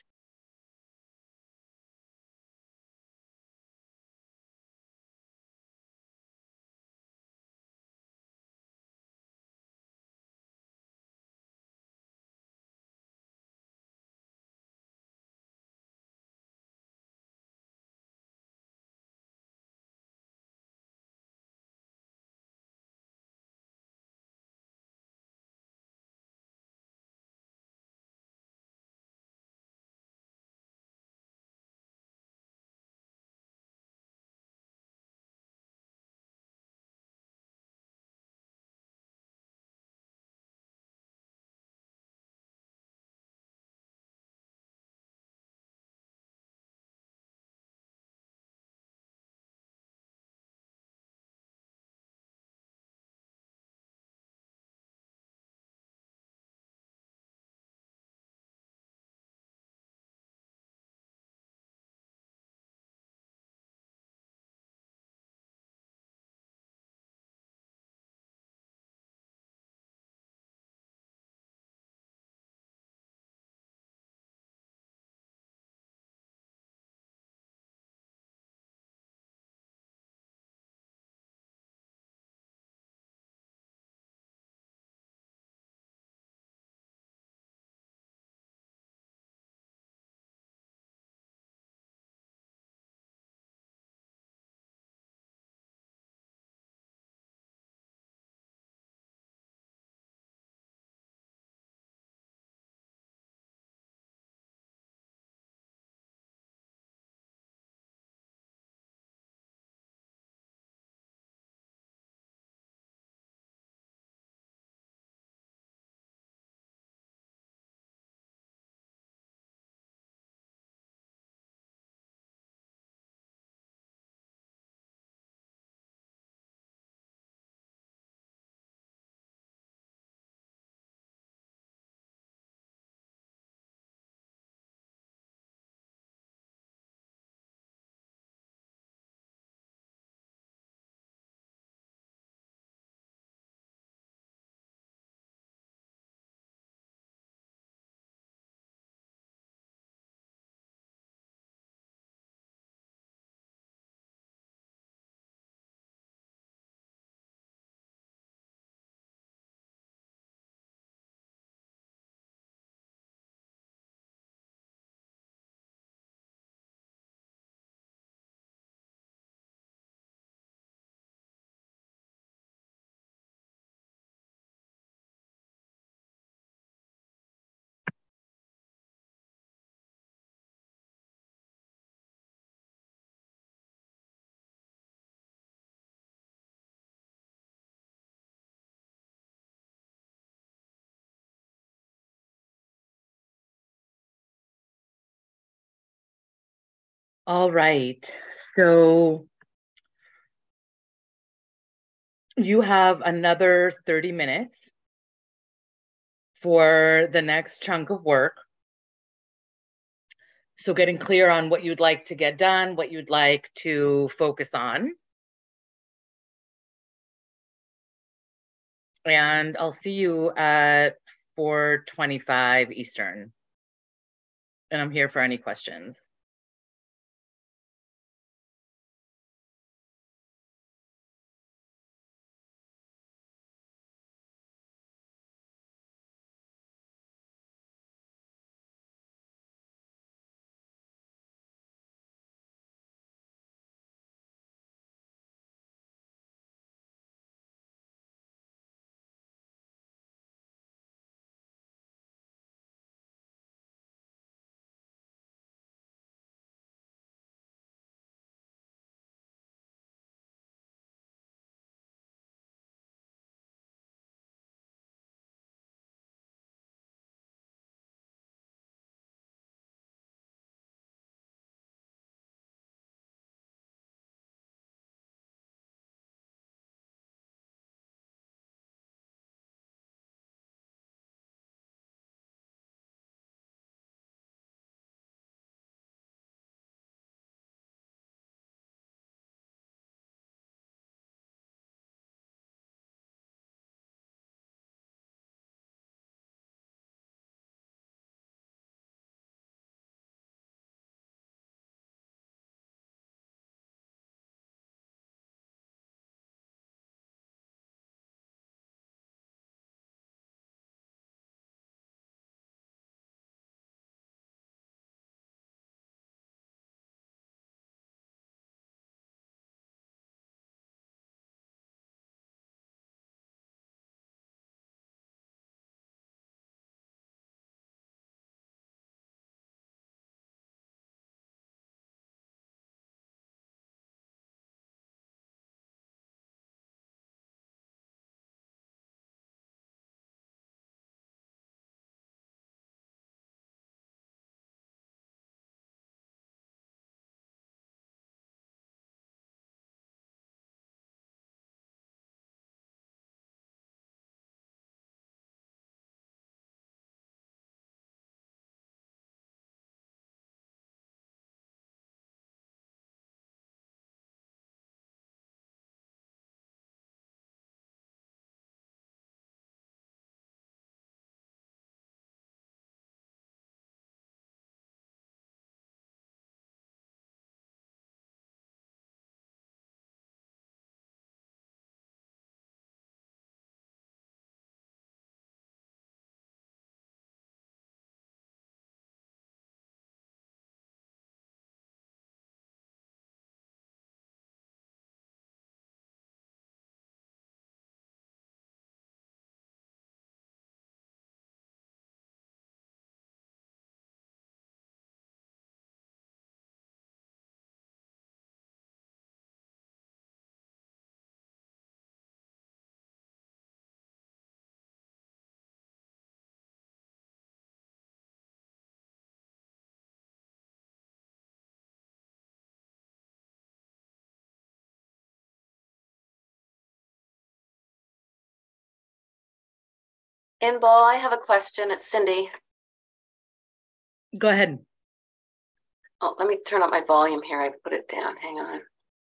All right. So you have another 30 minutes for the next chunk of work. So getting clear on what you'd like to get done, what you'd like to focus on. And I'll see you at 4:25 Eastern. And I'm here for any questions. Inbal, I have a question. It's Cindy. Go ahead. Oh, let me turn up my volume here. I put it down. Hang on.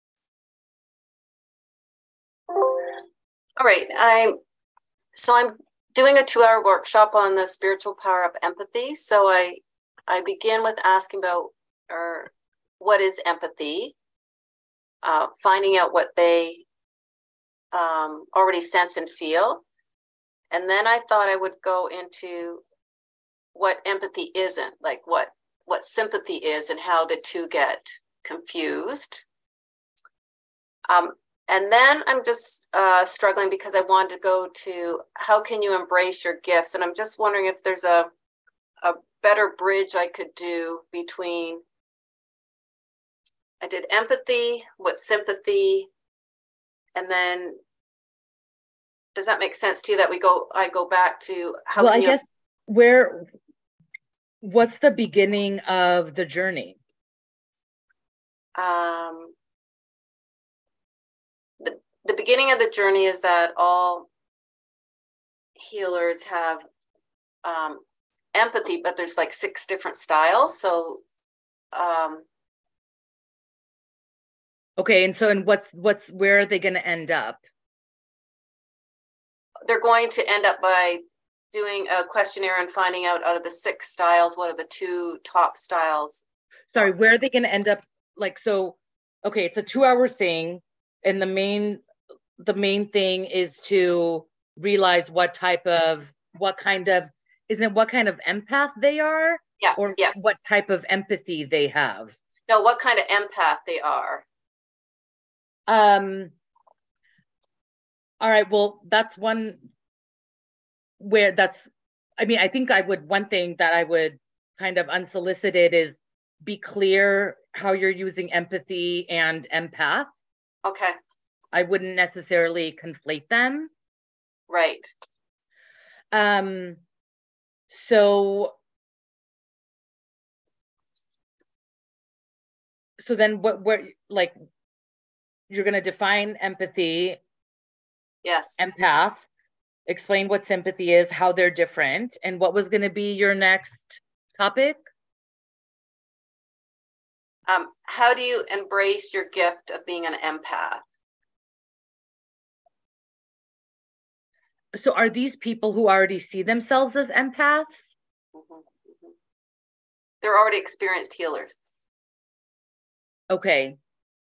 All right. I'm doing a 2-hour workshop on the spiritual power of empathy. So I begin with asking about what is empathy, finding out what they already sense and feel. And then I thought I would go into what empathy isn't, like what sympathy is and how the two get confused. And then I'm just struggling because I wanted to go to how can you embrace your gifts? And I'm just wondering if there's a better bridge I could do between, I did empathy, what sympathy, and then does that make sense to you that I go back to how well, can I guess what's the beginning of the journey? The beginning of the journey is that all healers have empathy, but there's like 6 different styles. So okay, and what's where are they going to end up? They're going to end up by doing a questionnaire and finding out of the 6 styles, what are the 2 top styles. Sorry, where are they going to end up? Like, so, okay, it's a 2-hour thing, and the main thing is to realize what kind of empath they are? Yeah. Or yeah. what type of empathy they have? No, what kind of empath they are. All right, well, that's one where I think one thing that I would kind of unsolicited is be clear how you're using empathy and empath. Okay. I wouldn't necessarily conflate them. Right. So then what like you're going to define empathy. Yes. Empath, explain what sympathy is, how they're different, and what was going to be your next topic? How do you embrace your gift of being an empath? So are these people who already see themselves as empaths? They're already experienced healers. Okay.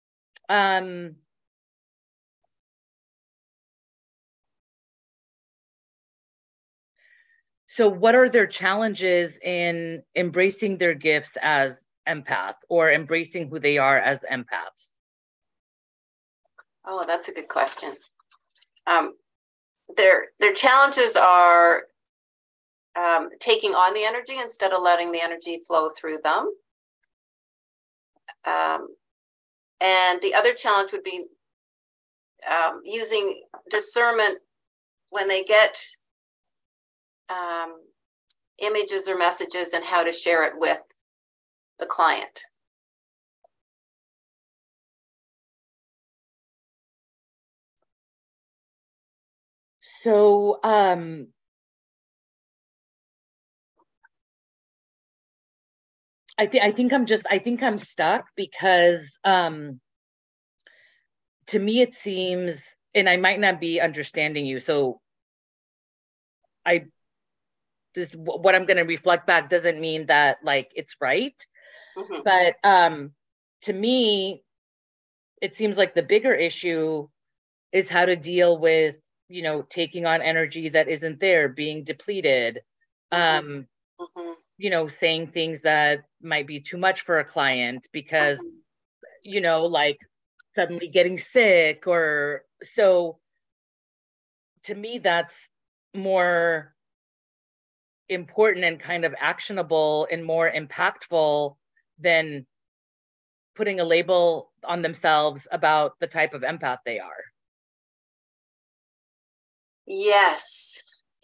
So what are their challenges in embracing their gifts as empath or embracing who they are as empaths? Oh, that's a good question. Their challenges are taking on the energy instead of letting the energy flow through them. And the other challenge would be using discernment when they get images or messages and how to share it with the client. So I think I'm stuck because to me it seems, and I might not be understanding you, so what I'm going to reflect back doesn't mean that like it's right. Mm-hmm. But to me it seems like the bigger issue is how to deal with, taking on energy that isn't there, being depleted, Mm-hmm. saying things that might be too much for a client because, like suddenly getting sick or so. To me, that's more important and kind of actionable and more impactful than putting a label on themselves about the type of empath they are. Yes.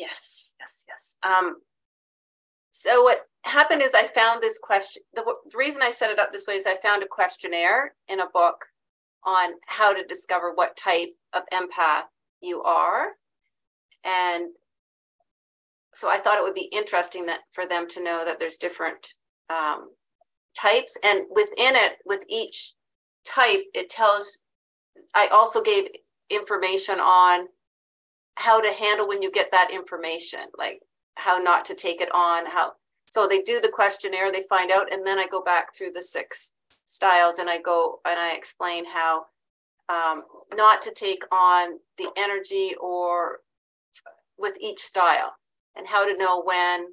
So what happened is I found this question. The reason I set it up this way is I found a questionnaire in a book on how to discover what type of empath you are. And so I thought it would be interesting for them to know that there's different types. And within it, with each type, I also gave information on how to handle when you get that information, like how not to take it on, so they do the questionnaire, they find out, and then I go back through the 6 styles and I explain how not to take on the energy or with each style, and how to know when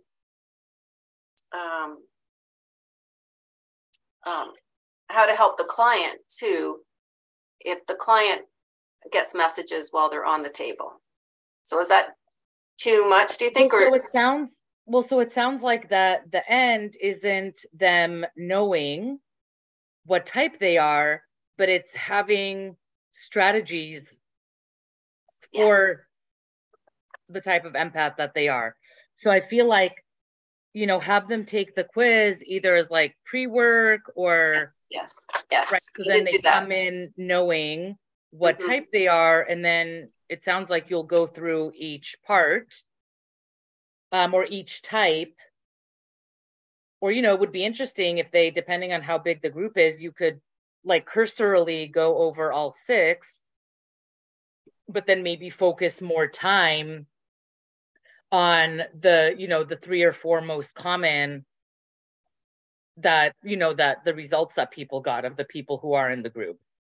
how to help the client too if the client gets messages while they're on the table. So is that too much, do you think? So it sounds like that the end isn't them knowing what type they are, but it's having strategies for the type of empath that they are. So I feel like, have them take the quiz either as like pre-work or Yes. Right. So You then did they do that. come in knowing what Mhm. type they are, and then it sounds like you'll go through each part, or each type. Or, it would be interesting if they, depending on how big the group is, you could like cursorily go over all 6, but then maybe focus more time on the 3 or 4 most common that the results that people got of the people who are in the group.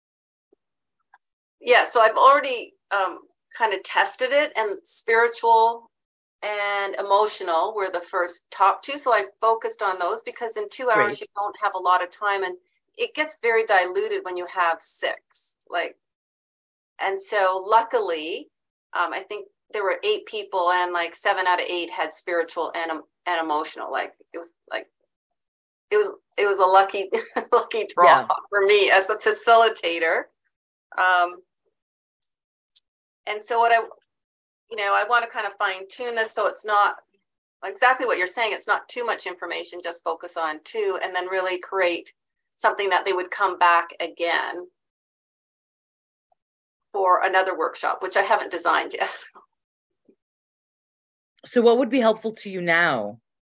Yeah, so I've already kind of tested it, and spiritual and emotional were the first top 2. So I focused on those because in 2 hours you don't have a lot of time, and it gets very diluted when you have 6. And so luckily, I think there were 8 people, and like 7 out of 8 had spiritual and emotional. It was a lucky draw for me as the facilitator. And so what I want to kind of fine tune this so it's not exactly what you're saying. It's not too much information, just focus on 2, and then really create something that they would come back again for another workshop, which I haven't designed yet. So what would be helpful to you now?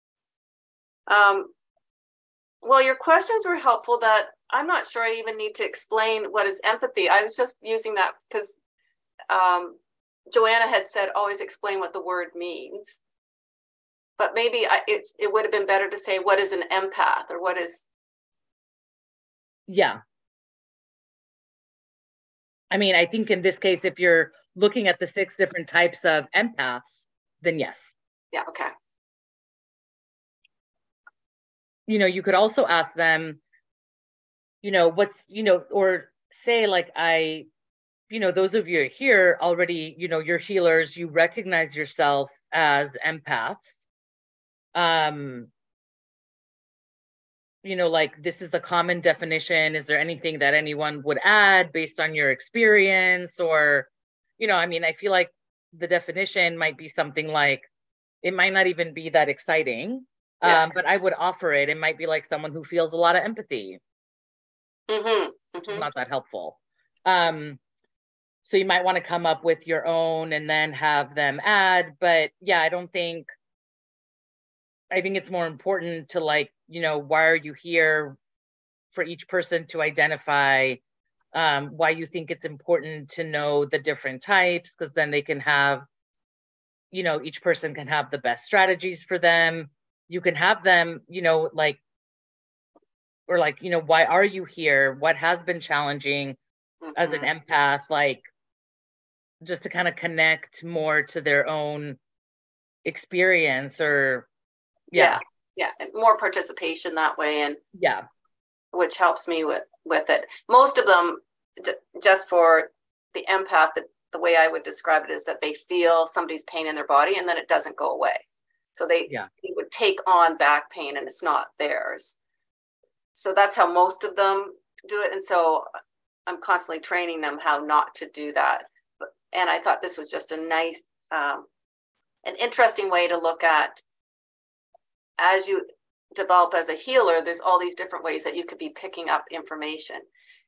Well, your questions were helpful. That I'm not sure I even need to explain what is empathy. I was just using that because Joanna had said always explain what the word means. But maybe it would have been better to say what is an empath, or what is. Yeah. I mean, I think in this case, if you're looking at the 6 different types of empaths, then yes. Yeah, okay. You could also ask them, what's, or say like those of you here already, you're healers, you recognize yourself as empaths. Like this is the common definition. Is there anything that anyone would add based on your experience? Or, I feel like the definition might be something like, it might not even be that exciting. Yes. But I would offer it. It might be like someone who feels a lot of empathy. Mm-hmm. Which is not that helpful. So you might want to come up with your own and then have them add. But yeah, I think it's more important to why are you here, for each person to identify why you think it's important to know the different types, because then they can have, each person can have the best strategies for them. You can have them, why are you here? What has been challenging as an empath? Just to kind of connect more to their own experience, or yeah, and more participation that way, and which helps me with it. Most of them, just for the empath, the way I would describe it is that they feel somebody's pain in their body and then it doesn't go away. So they would take on back pain and it's not theirs. So that's how most of them do it. And so I'm constantly training them how not to do that. And I thought this was just a nice, an interesting way to look at, as you develop as a healer, there's all these different ways that you could be picking up information.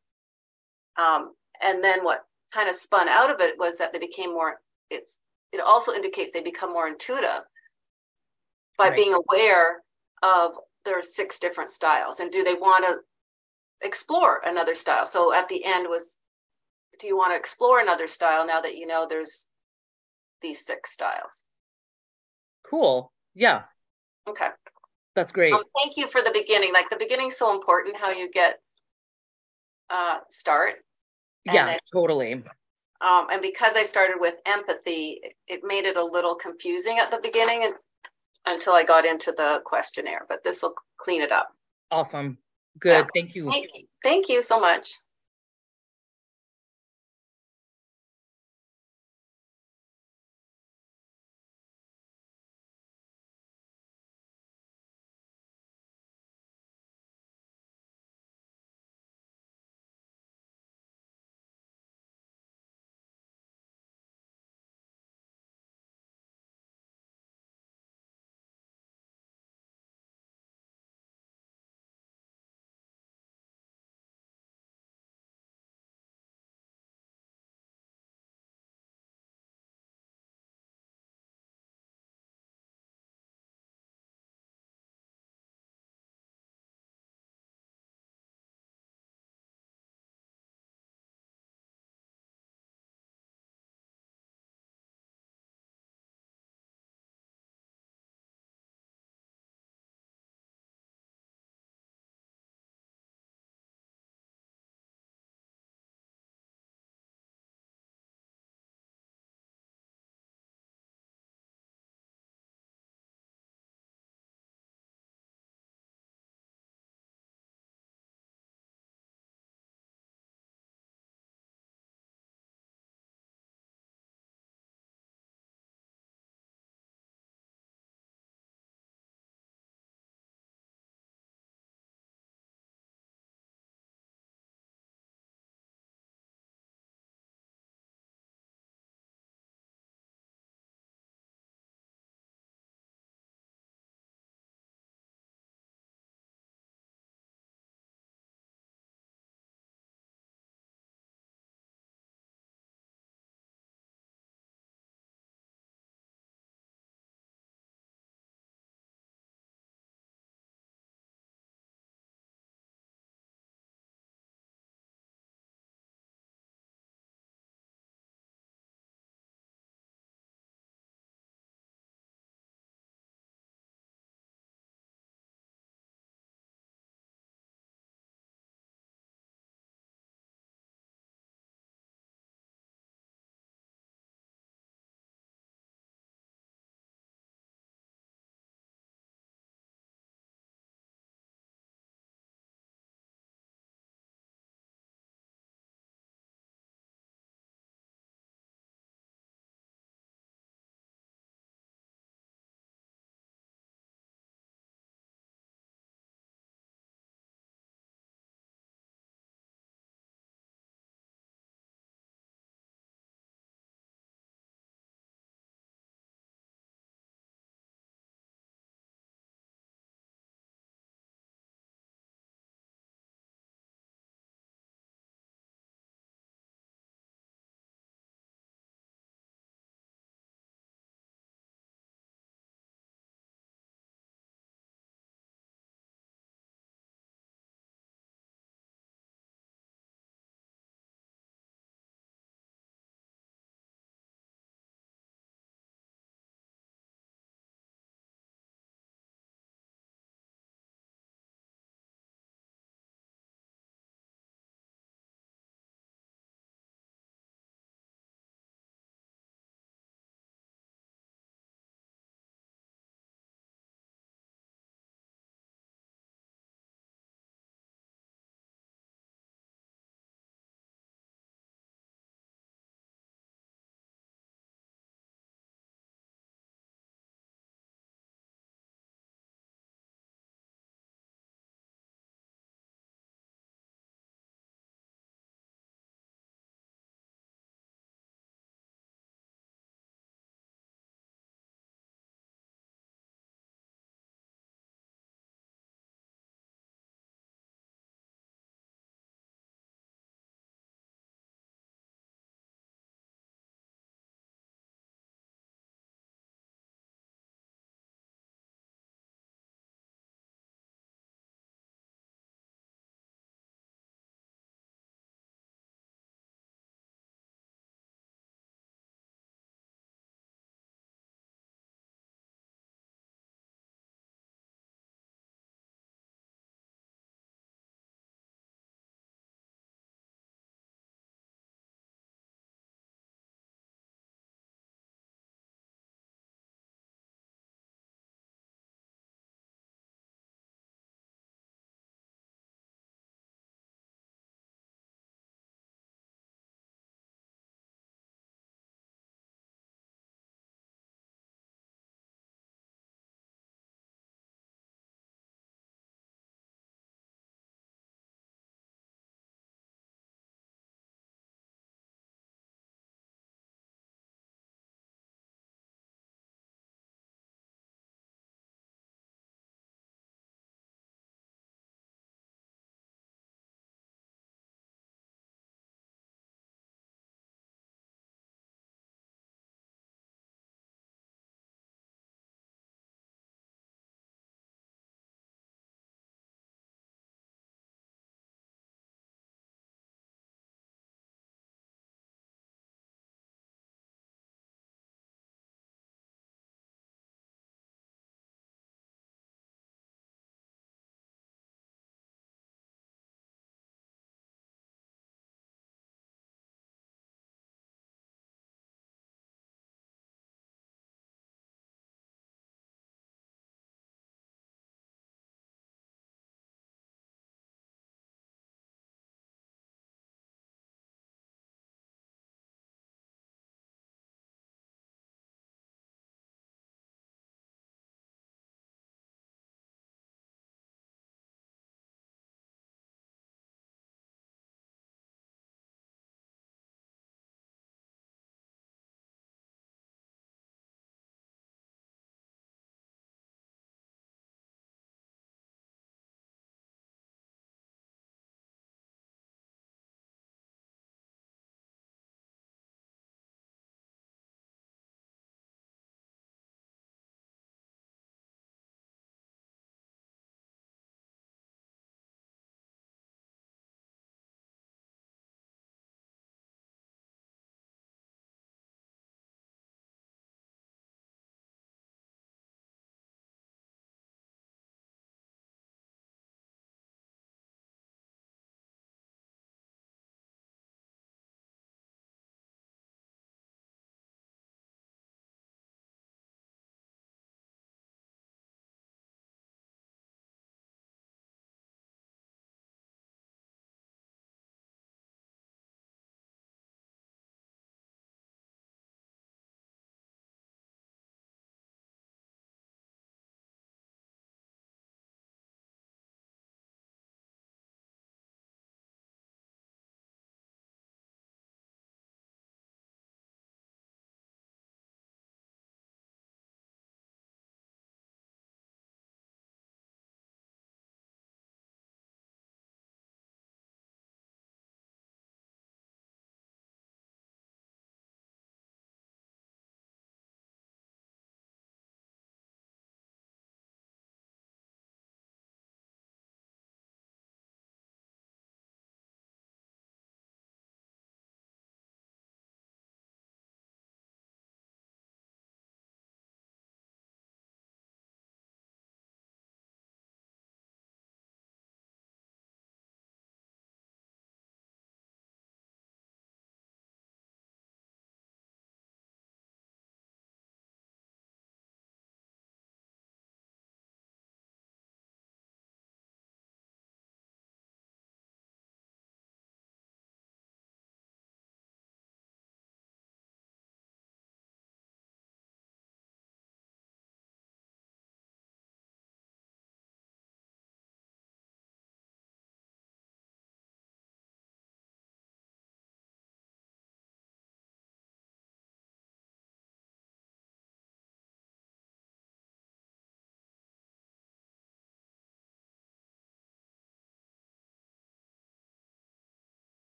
And then what kind of spun out of it was that they became more, it also indicates they become more intuitive by being aware of their 6 different styles. And do they want to explore another style? So at the end was, do you want to explore another style now that you know there's these 6 styles? Cool. Yeah. Okay. That's great. Thank you for the beginning. Like the beginning's so important, how you get start. Yeah, totally. And because I started with empathy, it made it a little confusing at the beginning until I got into the questionnaire, but this will clean it up. Awesome. Good. Yeah. Thank you. Thank you so much.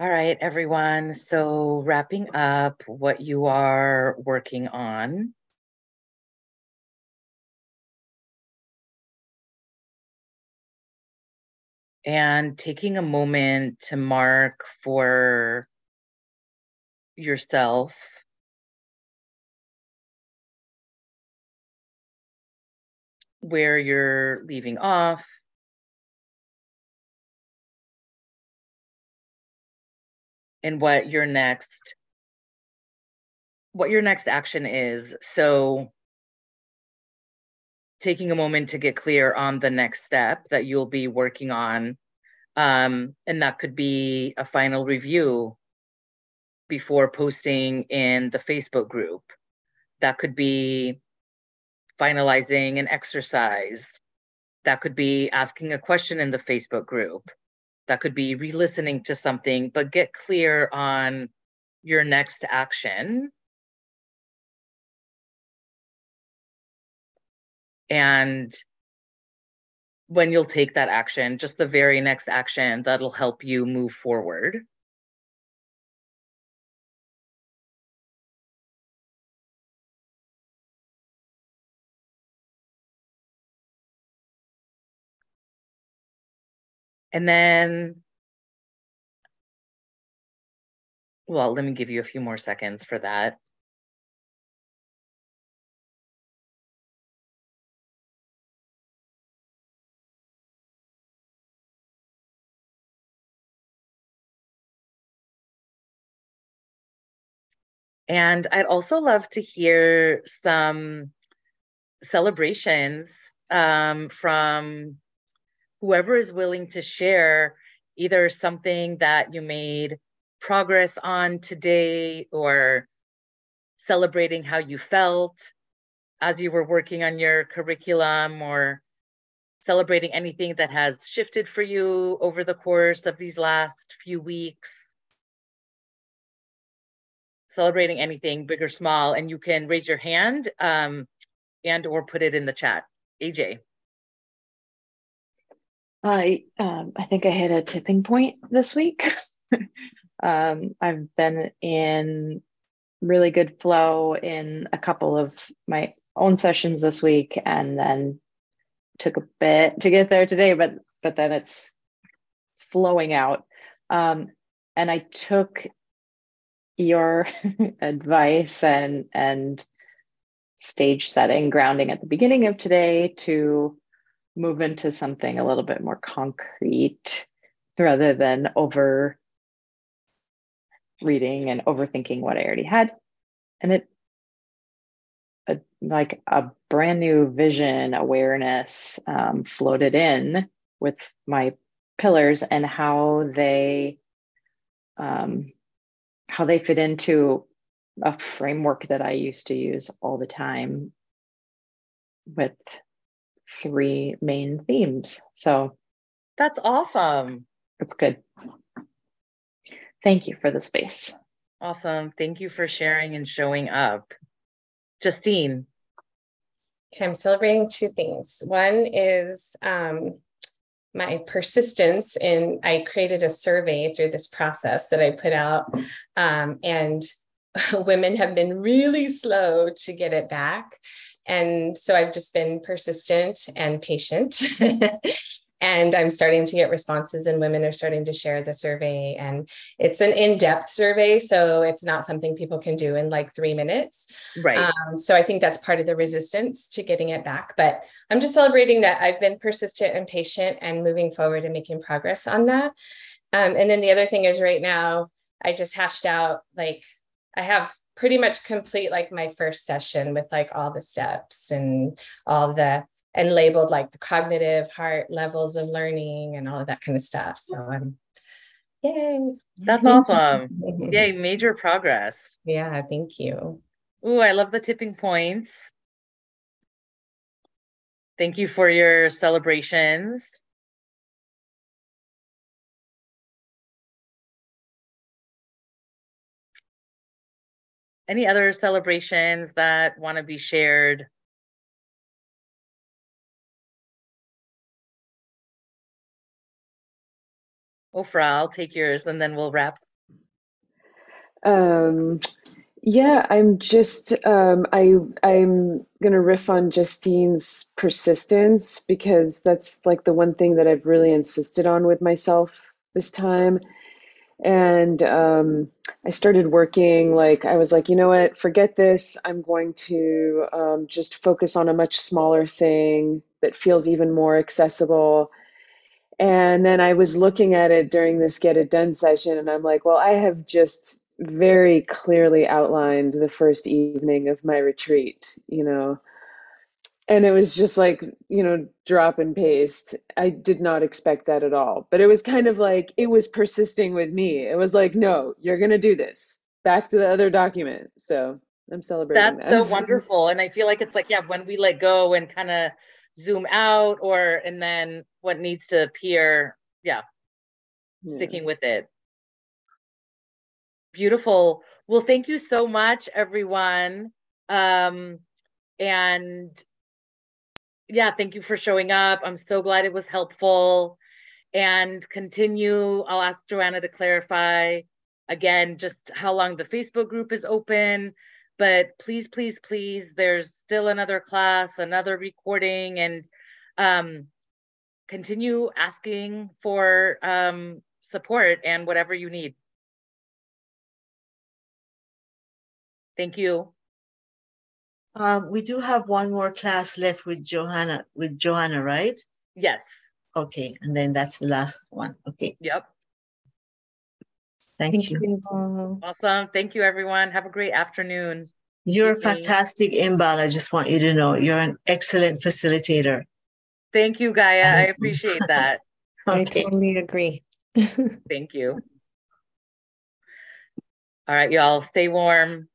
All right, everyone. So wrapping up what you are working on. And taking a moment to mark for yourself where you're leaving off, and what your next action is. So taking a moment to get clear on the next step that you'll be working on. And that could be a final review before posting in the Facebook group. That could be finalizing an exercise. That could be asking a question in the Facebook group. That could be re-listening to something, but get clear on your next action. And when you'll take that action, just the very next action that'll help you move forward. And then, well, let me give you a few more seconds for that. And I'd also love to hear some celebrations from whoever is willing to share either something that you made progress on today, or celebrating how you felt as you were working on your curriculum, or celebrating anything that has shifted for you over the course of these last few weeks. Celebrating anything, big or small, and you can raise your hand and or put it in the chat. AJ. I think I hit a tipping point this week. I've been in really good flow in a couple of my own sessions this week, and then took a bit to get there today, but then it's flowing out. And I took your advice and stage setting, grounding at the beginning of today to move into something a little bit more concrete rather than over reading and overthinking what I already had. And like a brand new vision, awareness floated in with my pillars and how they fit into a framework that I used to use all the time with 3 main themes. So that's awesome. It's good. Thank you for the space. Awesome. Thank you for sharing and showing up. Justine. Okay, I'm celebrating 2 things. One is my persistence in, I created a survey through this process that I put out, and women have been really slow to get it back. And so I've just been persistent and patient. And I'm starting to get responses, and women are starting to share the survey. And it's an in-depth survey, so it's not something people can do in like 3 minutes. Right. So I think that's part of the resistance to getting it back. But I'm just celebrating that I've been persistent and patient and moving forward and making progress on that. And then the other thing is, right now, I just hashed out, like, I have pretty much complete like my first session with like all the steps and all the, and labeled like the cognitive heart levels of learning and all of that kind of stuff. So I'm, yay. That's awesome. Yay, major progress. Yeah, thank you. Ooh, I love the tipping points. Thank you for your celebrations. Any other celebrations that want to be shared? Ofra, I'll take yours and then we'll wrap Yeah, I'm just I'm gonna riff on Justine's persistence because that's like the one thing that I've really insisted on with myself this time. And I started working, like I was like, you know what, forget this. I'm going to just focus on a much smaller thing that feels even more accessible. And then I was looking at it during this Get It Done session, and I'm like, well, I have just very clearly outlined the first evening of my retreat, you know, and it was just like, you know, drop and paste. I did not expect that at all, but it was kind of like it was persisting with me. It was like, no, you're going to do this. Back to the other document. So I'm celebrating That's so that. wonderful. And I feel like it's like, yeah, when we let go and kind of zoom out and then what needs to appear, yeah, sticking with it. Beautiful. Well, thank you so much, everyone. And yeah, thank you for showing up. I'm so glad it was helpful. And continue, I'll ask Joanna to clarify again just how long the Facebook group is open. But please, please, please, there's still another class, another recording, and continue asking for support and whatever you need. Thank you. We do have one more class left with Johanna, right? Yes. Okay, and then that's the last one. Okay. Yep. Thank you. Awesome. Thank you, everyone. Have a great afternoon. You're fantastic, Imbal. I just want you to know you're an excellent facilitator. Thank you, Gaia. I appreciate that. Okay. I totally agree. Thank you. All right, y'all. Stay warm.